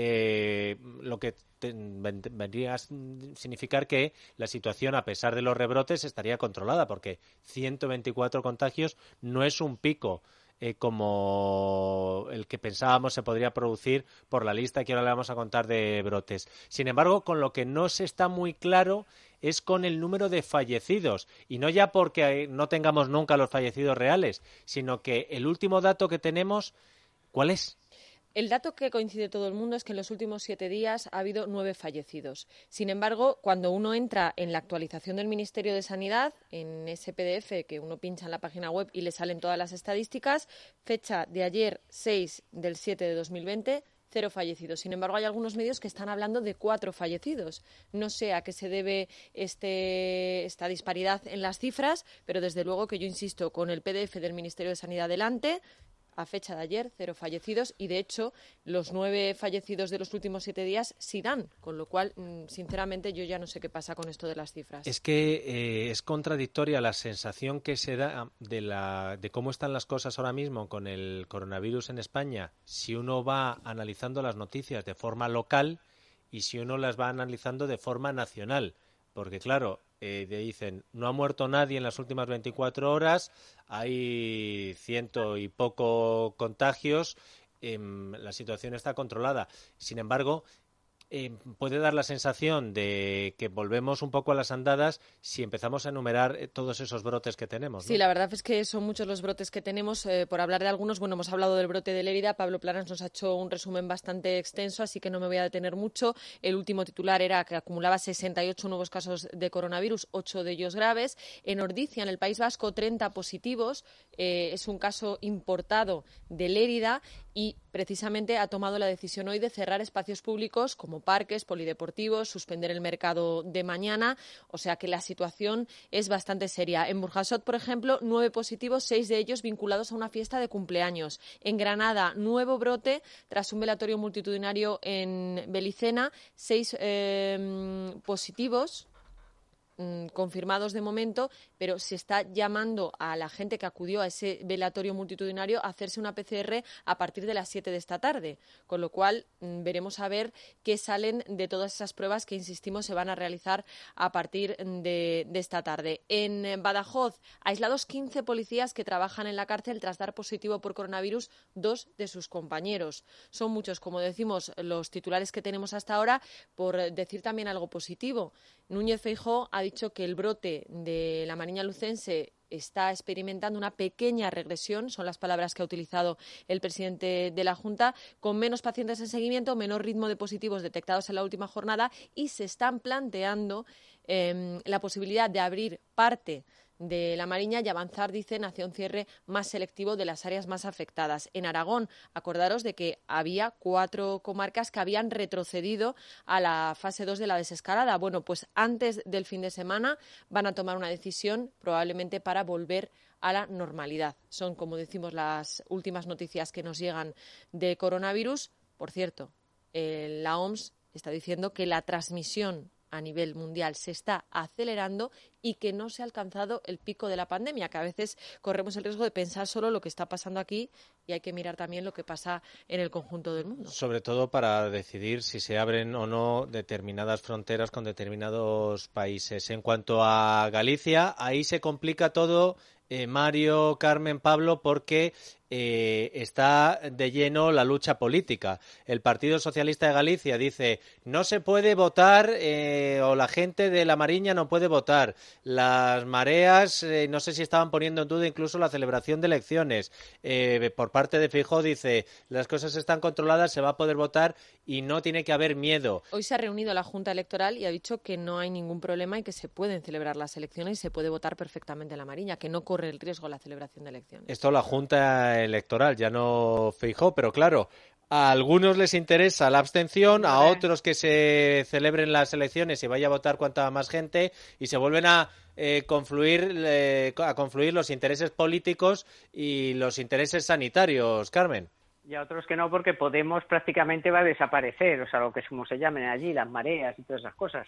Lo que vendría a significar que la situación, a pesar de los rebrotes, estaría controlada, porque 124 contagios no es un pico como el que pensábamos se podría producir por la lista que ahora le vamos a contar de brotes. Sin embargo, con lo que no se está muy claro es con el número de fallecidos, y no ya porque no tengamos nunca los fallecidos reales, sino que el último dato que tenemos, ¿cuál es? El dato que coincide todo el mundo es que en los últimos 7 días ha habido 9 fallecidos. Sin embargo, cuando uno entra en la actualización del Ministerio de Sanidad, en ese PDF que uno pincha en la página web y le salen todas las estadísticas, fecha de ayer 6/7/2020, 0 fallecidos. Sin embargo, hay algunos medios que están hablando de 4 fallecidos. No sé a qué se debe esta disparidad en las cifras, pero desde luego que yo insisto, con el PDF del Ministerio de Sanidad delante, a fecha de ayer, 0 fallecidos, y de hecho los 9 fallecidos de los últimos 7 días sí dan, con lo cual, sinceramente, yo ya no sé qué pasa con esto de las cifras. Es que es contradictoria la sensación que se da de cómo están las cosas ahora mismo con el coronavirus en España, si uno va analizando las noticias de forma local y si uno las va analizando de forma nacional. Porque, claro, dicen, no ha muerto nadie en las últimas 24 horas, hay 100 y poco contagios, la situación está controlada. Sin embargo, puede dar la sensación de que volvemos un poco a las andadas si empezamos a enumerar todos esos brotes que tenemos, ¿no? Sí, la verdad es que son muchos los brotes que tenemos. Por hablar de algunos, bueno, hemos hablado del brote de Lérida. Pablo Planas nos ha hecho un resumen bastante extenso, así que no me voy a detener mucho. El último titular era que acumulaba 68 nuevos casos de coronavirus, 8 de ellos graves. En Ordizia, en el País Vasco, 30 positivos. Es un caso importado de Lérida. y precisamente ha tomado la decisión hoy de cerrar espacios públicos como parques, polideportivos, suspender el mercado de mañana, o sea que la situación es bastante seria. En Burjasot, por ejemplo, 9 positivos, 6 de ellos vinculados a una fiesta de cumpleaños. En Granada, nuevo brote tras un velatorio multitudinario en Belicena, 6 positivos confirmados de momento, pero se está llamando a la gente que acudió a ese velatorio multitudinario a hacerse una PCR a partir de las 7 de esta tarde, con lo cual veremos a ver qué salen de todas esas pruebas que, insistimos, se van a realizar a partir de esta tarde. En Badajoz, aislados 15 policías que trabajan en la cárcel tras dar positivo por coronavirus 2 de sus compañeros. Son muchos, como decimos, los titulares que tenemos hasta ahora. Por decir también algo positivo, Núñez Feijóo ha dicho que el brote de la Mariña lucense está experimentando una pequeña regresión, son las palabras que ha utilizado el presidente de la Junta, con menos pacientes en seguimiento, menor ritmo de positivos detectados en la última jornada, y se están planteando la posibilidad de abrir parte de la Mariña y avanzar, dicen, hacia un cierre más selectivo de las áreas más afectadas. En Aragón, acordaros de que había 4 comarcas que habían retrocedido a la fase 2 de la desescalada. Bueno, pues antes del fin de semana van a tomar una decisión, probablemente para volver a la normalidad. Son, como decimos, las últimas noticias que nos llegan de coronavirus. Por cierto, la OMS está diciendo que la transmisión a nivel mundial se está acelerando y que no se ha alcanzado el pico de la pandemia, que a veces corremos el riesgo de pensar solo lo que está pasando aquí y hay que mirar también lo que pasa en el conjunto del mundo. Sobre todo para decidir si se abren o no determinadas fronteras con determinados países. En cuanto a Galicia, ahí se complica todo, Mario, Carmen, Pablo, porque está de lleno la lucha política. El Partido Socialista de Galicia dice no se puede votar o la gente de la Mariña no puede votar. Las mareas no sé si estaban poniendo en duda incluso la celebración de elecciones. Por parte de Feijóo dice las cosas están controladas, se va a poder votar y no tiene que haber miedo. Hoy se ha reunido la Junta Electoral y ha dicho que no hay ningún problema y que se pueden celebrar las elecciones y se puede votar perfectamente en la Mariña, que no corre el riesgo la celebración de elecciones. Esto la Junta Electoral, ya no Feijóo, pero claro, a algunos les interesa la abstención, a otros que se celebren las elecciones y vaya a votar cuanta más gente y se vuelven a confluir los intereses políticos y los intereses sanitarios, Carmen. Y a otros que no, porque Podemos prácticamente va a desaparecer, o sea, lo que es como se llamen allí, las mareas y todas esas cosas.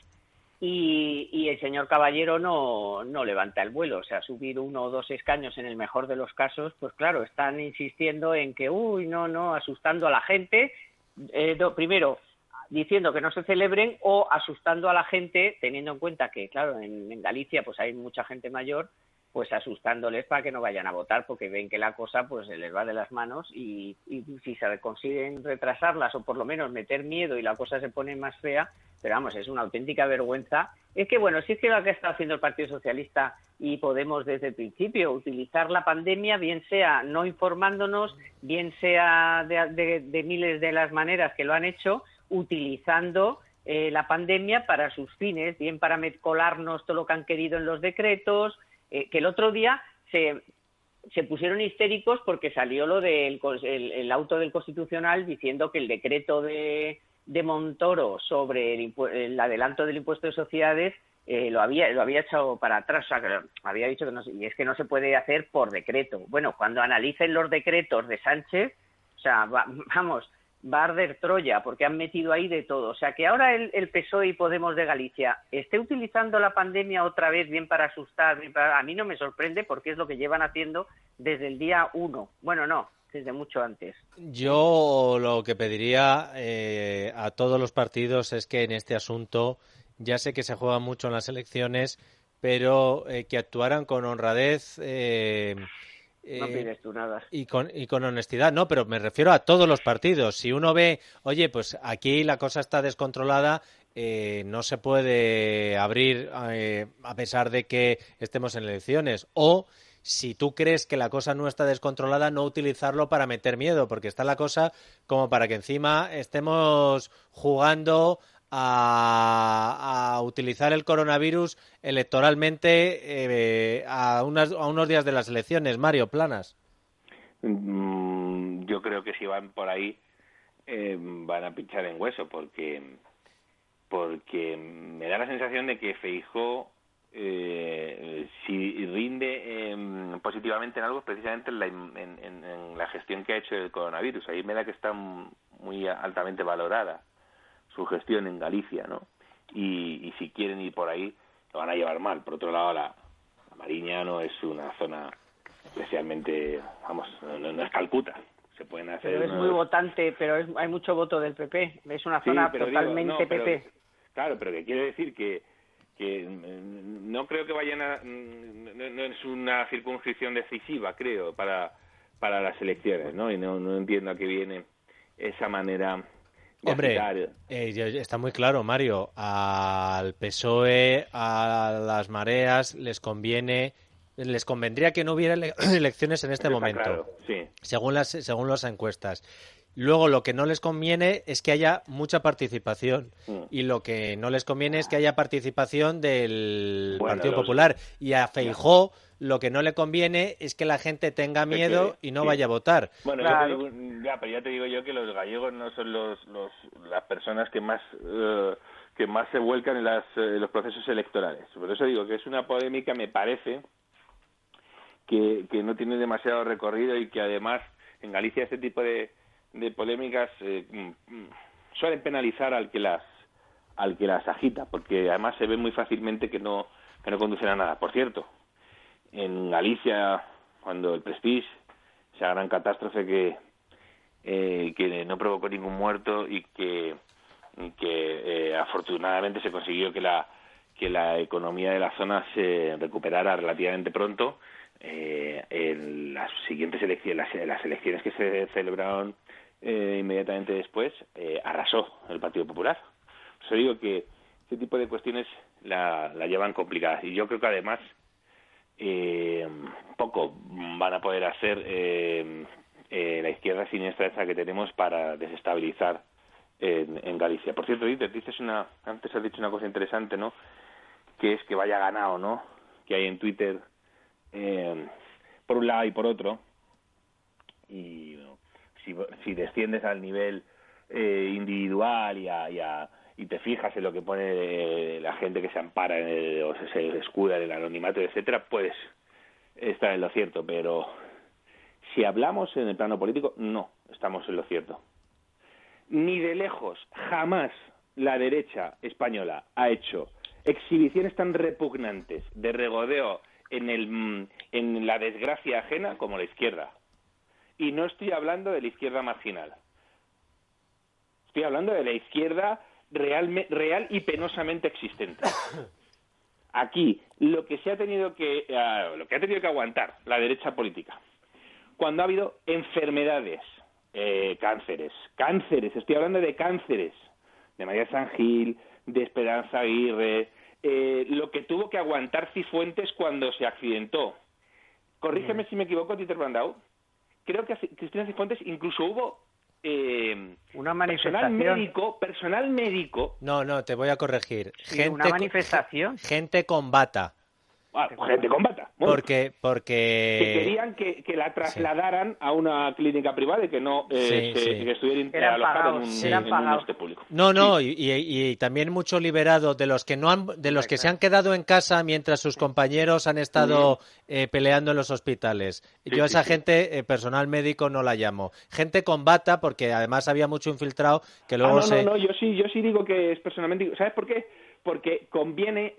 Y el señor Caballero no levanta el vuelo, o sea, subir 1 o 2 escaños en el mejor de los casos, pues claro, están insistiendo en que, asustando a la gente, primero diciendo que no se celebren o asustando a la gente, teniendo en cuenta que, claro, en Galicia pues hay mucha gente mayor, pues asustándoles para que no vayan a votar porque ven que la cosa pues se les va de las manos y si se consiguen retrasarlas o por lo menos meter miedo y la cosa se pone más fea, pero vamos, es una auténtica vergüenza. Es que bueno, si es que lo que está haciendo el Partido Socialista y Podemos desde el principio, utilizar la pandemia, bien sea no informándonos, bien sea de miles de las maneras que lo han hecho, utilizando la pandemia para sus fines, bien para colarnos todo lo que han querido en los decretos, que el otro día se pusieron histéricos porque salió lo del el auto del Constitucional diciendo que el decreto de Montoro sobre el adelanto del impuesto de sociedades lo había echado para atrás, o sea, que había dicho que no, y es que no se puede hacer por decreto. Bueno, cuando analicen los decretos de Sánchez, o sea, va a arder Troya, porque han metido ahí de todo. O sea, que ahora el PSOE y Podemos de Galicia esté utilizando la pandemia otra vez, bien para asustar, a mí no me sorprende porque es lo que llevan haciendo desde el día 1. Bueno, no, desde mucho antes. Yo lo que pediría a todos los partidos es que en este asunto, ya sé que se juega mucho en las elecciones, pero que actuaran con honradez. No pides tú nada. Y con honestidad, no, pero me refiero a todos los partidos. Si uno ve, oye, pues aquí la cosa está descontrolada, no se puede abrir a pesar de que estemos en elecciones. O si tú crees que la cosa no está descontrolada, no utilizarlo para meter miedo, porque está la cosa como para que encima estemos jugando a utilizar el coronavirus electoralmente a unos días de las elecciones. Mario Planas. yo creo que si van por ahí van a pinchar en hueso, porque me da la sensación de que Feijóo, si rinde positivamente en algo, es precisamente en la gestión que ha hecho del coronavirus. Ahí me da que está muy altamente valorada su gestión en Galicia, ¿no? Y si quieren ir por ahí, lo van a llevar mal. Por otro lado, la Mariña no es una zona especialmente, vamos, no es Calcuta. Se pueden hacer pero es muy votante, pero hay mucho voto del PP. Es una zona totalmente PP. Claro, pero que quiere decir que no creo que vayan no es una circunscripción decisiva, creo, para las elecciones, ¿no? Y no entiendo a qué viene esa manera de Hombre, está muy claro, Mario. Al PSOE, a las mareas, les convendría que no hubiera elecciones en este momento, claro, sí. según las encuestas. Luego, lo que no les conviene es que haya mucha participación y lo que no les conviene es que haya participación del Partido Popular. Y a Feijóo lo que no le conviene es que la gente tenga miedo y no vaya a votar. Bueno, claro. Pero ya te digo yo que los gallegos no son las personas que más se vuelcan en los procesos electorales. Por eso digo que es una polémica, me parece, que no tiene demasiado recorrido y que además en Galicia este tipo de polémicas suelen penalizar al que las agita, porque además se ve muy fácilmente que no conducen a nada. Por cierto, en Galicia, cuando el Prestige, esa gran catástrofe que no provocó ningún muerto y que afortunadamente se consiguió que la economía de la zona se recuperara relativamente pronto, en las siguientes elecciones, las elecciones que se celebraron inmediatamente después, arrasó el Partido Popular. Por eso digo que ese tipo de cuestiones la llevan complicadas. Y yo creo que además poco van a poder hacer la izquierda siniestra esa que tenemos para desestabilizar en Galicia. Por cierto, antes has dicho una cosa interesante, ¿no? Que es que vaya ganado, ¿no? Que hay en Twitter por un lado y por otro. Y si desciendes al nivel individual y te fijas en lo que pone la gente que se ampara o se escuda en el anonimato, etcétera, puedes estar en lo cierto. Pero si hablamos en el plano político, no estamos en lo cierto. Ni de lejos, jamás la derecha española ha hecho exhibiciones tan repugnantes de regodeo en la desgracia ajena como la izquierda. Y no estoy hablando de la izquierda marginal. Estoy hablando de la izquierda real y penosamente existente. Aquí, lo que ha tenido que aguantar la derecha política, cuando ha habido enfermedades, cánceres, estoy hablando de cánceres, de María San Gil, de Esperanza Aguirre, lo que tuvo que aguantar Cifuentes cuando se accidentó. Corrígeme si me equivoco, Dieter Brandau. Creo que a Cristina Cifuentes incluso hubo una manifestación. Personal médico. No, te voy a corregir. Sí, una manifestación. Gente con bata. Gente con bata. Bueno, porque que querían que la trasladaran a una clínica privada y que no que estuviera alojada en un hoste público. No, y también mucho liberado de los que se han quedado en casa mientras sus compañeros han estado peleando en los hospitales. Yo a esa gente, personal médico, no la llamo. Gente con bata, porque además había mucho infiltrado que luego yo sí digo que es personalmente. ¿Sabes por qué? Porque conviene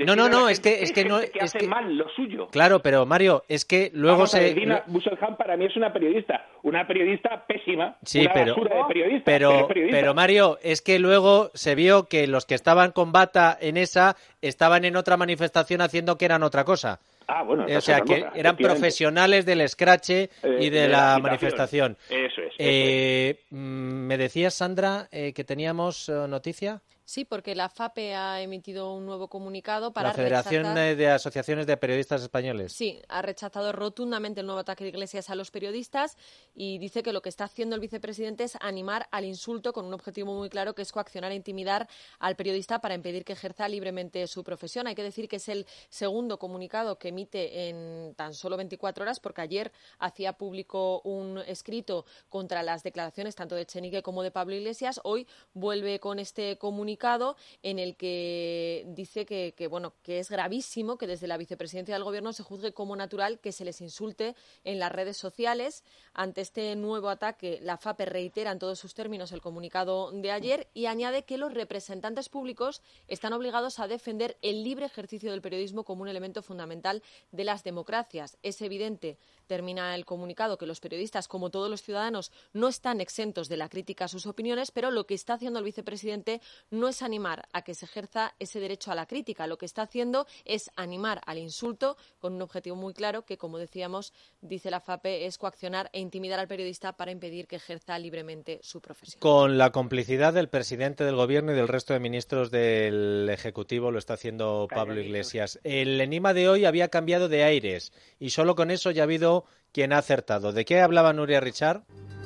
hace mal lo suyo. Claro, pero Mario, es que luego Dina Busselham para mí es una periodista pésima, sí, basura de periodista. Pero Mario, es que luego se vio que los que estaban con bata en esa estaban en otra manifestación haciendo que eran otra cosa. Bueno, o sea, que eran profesionales del escrache y de la manifestación. Eso es. ¿Me decías, Sandra, que teníamos noticia? Sí, porque la FAPE ha emitido un nuevo comunicado para La Federación de Asociaciones de Periodistas Españoles. Sí, ha rechazado rotundamente el nuevo ataque de Iglesias a los periodistas y dice que lo que está haciendo el vicepresidente es animar al insulto con un objetivo muy claro, que es coaccionar e intimidar al periodista para impedir que ejerza libremente su profesión. Hay que decir que es el segundo comunicado que emite en tan solo 24 horas, porque ayer hacía público un escrito contra las declaraciones tanto de Echenique como de Pablo Iglesias. Hoy vuelve con este comunicado en el que dice que es gravísimo que desde la vicepresidencia del Gobierno se juzgue como natural que se les insulte en las redes sociales. Ante este nuevo ataque, la FAPE reitera en todos sus términos el comunicado de ayer y añade que los representantes públicos están obligados a defender el libre ejercicio del periodismo como un elemento fundamental de las democracias. Es evidente, termina el comunicado, que los periodistas, como todos los ciudadanos, no están exentos de la crítica a sus opiniones, pero lo que está haciendo el vicepresidente no es animar a que se ejerza ese derecho a la crítica. Lo que está haciendo es animar al insulto con un objetivo muy claro que, como decíamos, dice la FAPE, es coaccionar e intimidar al periodista para impedir que ejerza libremente su profesión. Con la complicidad del presidente del Gobierno y del resto de ministros del Ejecutivo, lo está haciendo Pablo Iglesias. El enigma de hoy había cambiado de aires y solo con eso ya ha habido quien ha acertado. ¿De qué hablaba Nuria Richard?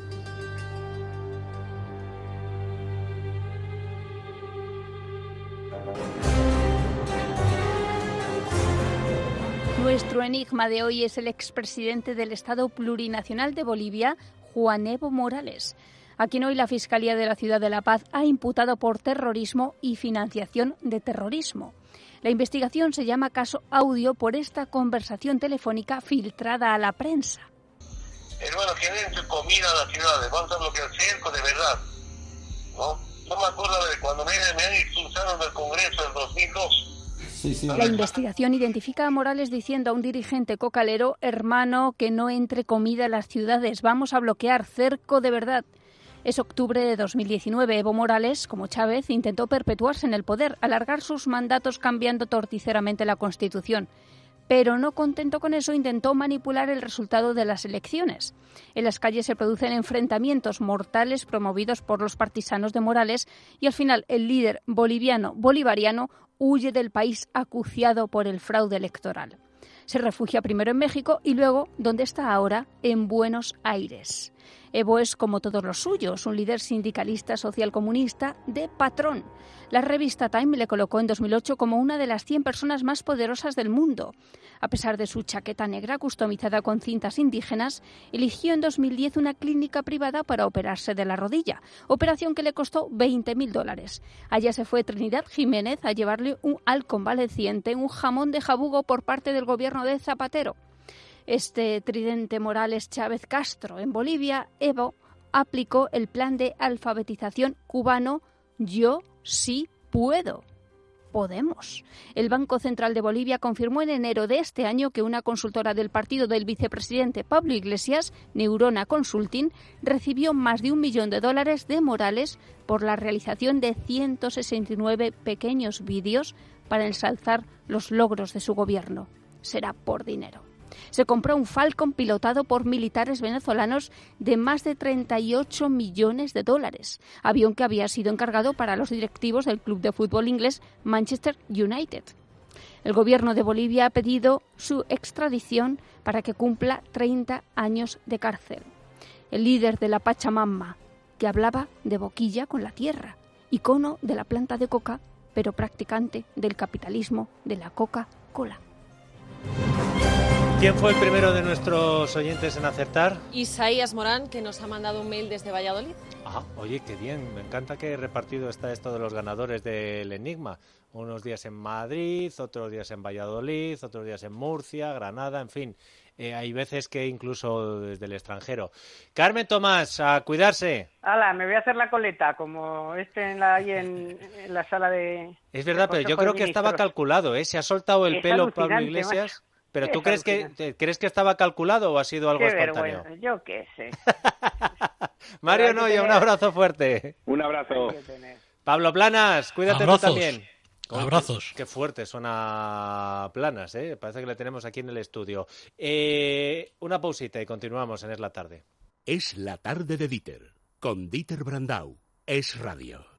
Nuestro enigma de hoy es el expresidente del Estado Plurinacional de Bolivia, Juan Evo Morales, a quien hoy la Fiscalía de la Ciudad de La Paz ha imputado por terrorismo y financiación de terrorismo. La investigación se llama Caso Audio por esta conversación telefónica filtrada a la prensa. Hermano, que den comida a las ciudades, vamos a bloquear el cerco de verdad, ¿no? Yo me acuerdo de cuando me han expulsado del Congreso en 2002. La investigación identifica a Morales diciendo a un dirigente cocalero: hermano, que no entre comida a las ciudades, vamos a bloquear, cerco de verdad. Es octubre de 2019. Evo Morales, como Chávez, intentó perpetuarse en el poder, alargar sus mandatos cambiando torticeramente la Constitución. Pero no contento con eso, intentó manipular el resultado de las elecciones. En las calles se producen enfrentamientos mortales promovidos por los partisanos de Morales y al final el líder bolivariano huye del país acuciado por el fraude electoral. Se refugia primero en México y luego, ¿dónde está ahora?, en Buenos Aires. Evo es, como todos los suyos, un líder sindicalista socialcomunista de patrón. La revista Time le colocó en 2008 como una de las 100 personas más poderosas del mundo. A pesar de su chaqueta negra customizada con cintas indígenas, eligió en 2010 una clínica privada para operarse de la rodilla, operación que le costó $20.000. Allá se fue Trinidad Jiménez a llevarle al convaleciente un jamón de jabugo por parte del gobierno de Zapatero. Este tridente Morales Chávez Castro en Bolivia, Evo aplicó el plan de alfabetización cubano Yo sí puedo. Podemos. El Banco Central de Bolivia confirmó en enero de este año que una consultora del partido del vicepresidente Pablo Iglesias, Neurona Consulting, recibió más de $1 millón de Morales por la realización de 169 pequeños vídeos para ensalzar los logros de su gobierno. Será por dinero. Se compró un Falcon pilotado por militares venezolanos de más de $38 millones, avión que había sido encargado para los directivos del club de fútbol inglés Manchester United. El gobierno de Bolivia ha pedido su extradición para que cumpla 30 años de cárcel. El líder de la Pachamama, que hablaba de boquilla con la tierra, icono de la planta de coca, pero practicante del capitalismo de la Coca-Cola. ¿Quién fue el primero de nuestros oyentes en acertar? Isaías Morán, que nos ha mandado un mail desde Valladolid. Ah, oye, qué bien. Me encanta que repartido está esto de los ganadores del Enigma. Unos días en Madrid, otros días en Valladolid, otros días en Murcia, Granada, en fin. Hay veces que incluso desde el extranjero. Carmen Tomás, a cuidarse. Hala, me voy a hacer la coleta, como ahí en la sala de... Es verdad, pero yo creo que estaba calculado, ¿eh? Se ha soltado el pelo Pablo Iglesias. Macho. ¿Pero tú crees que estaba calculado o ha sido algo espontáneo? Vergüenza, yo qué sé. Mario Noya, un abrazo fuerte. Un abrazo. Pablo Planas, cuídate tú también. Abrazos. Qué fuerte suena Planas, ¿eh? Parece que le tenemos aquí en el estudio. Una pausita y continuamos en Es la Tarde. Es la tarde de Dieter, con Dieter Brandau. Es Radio.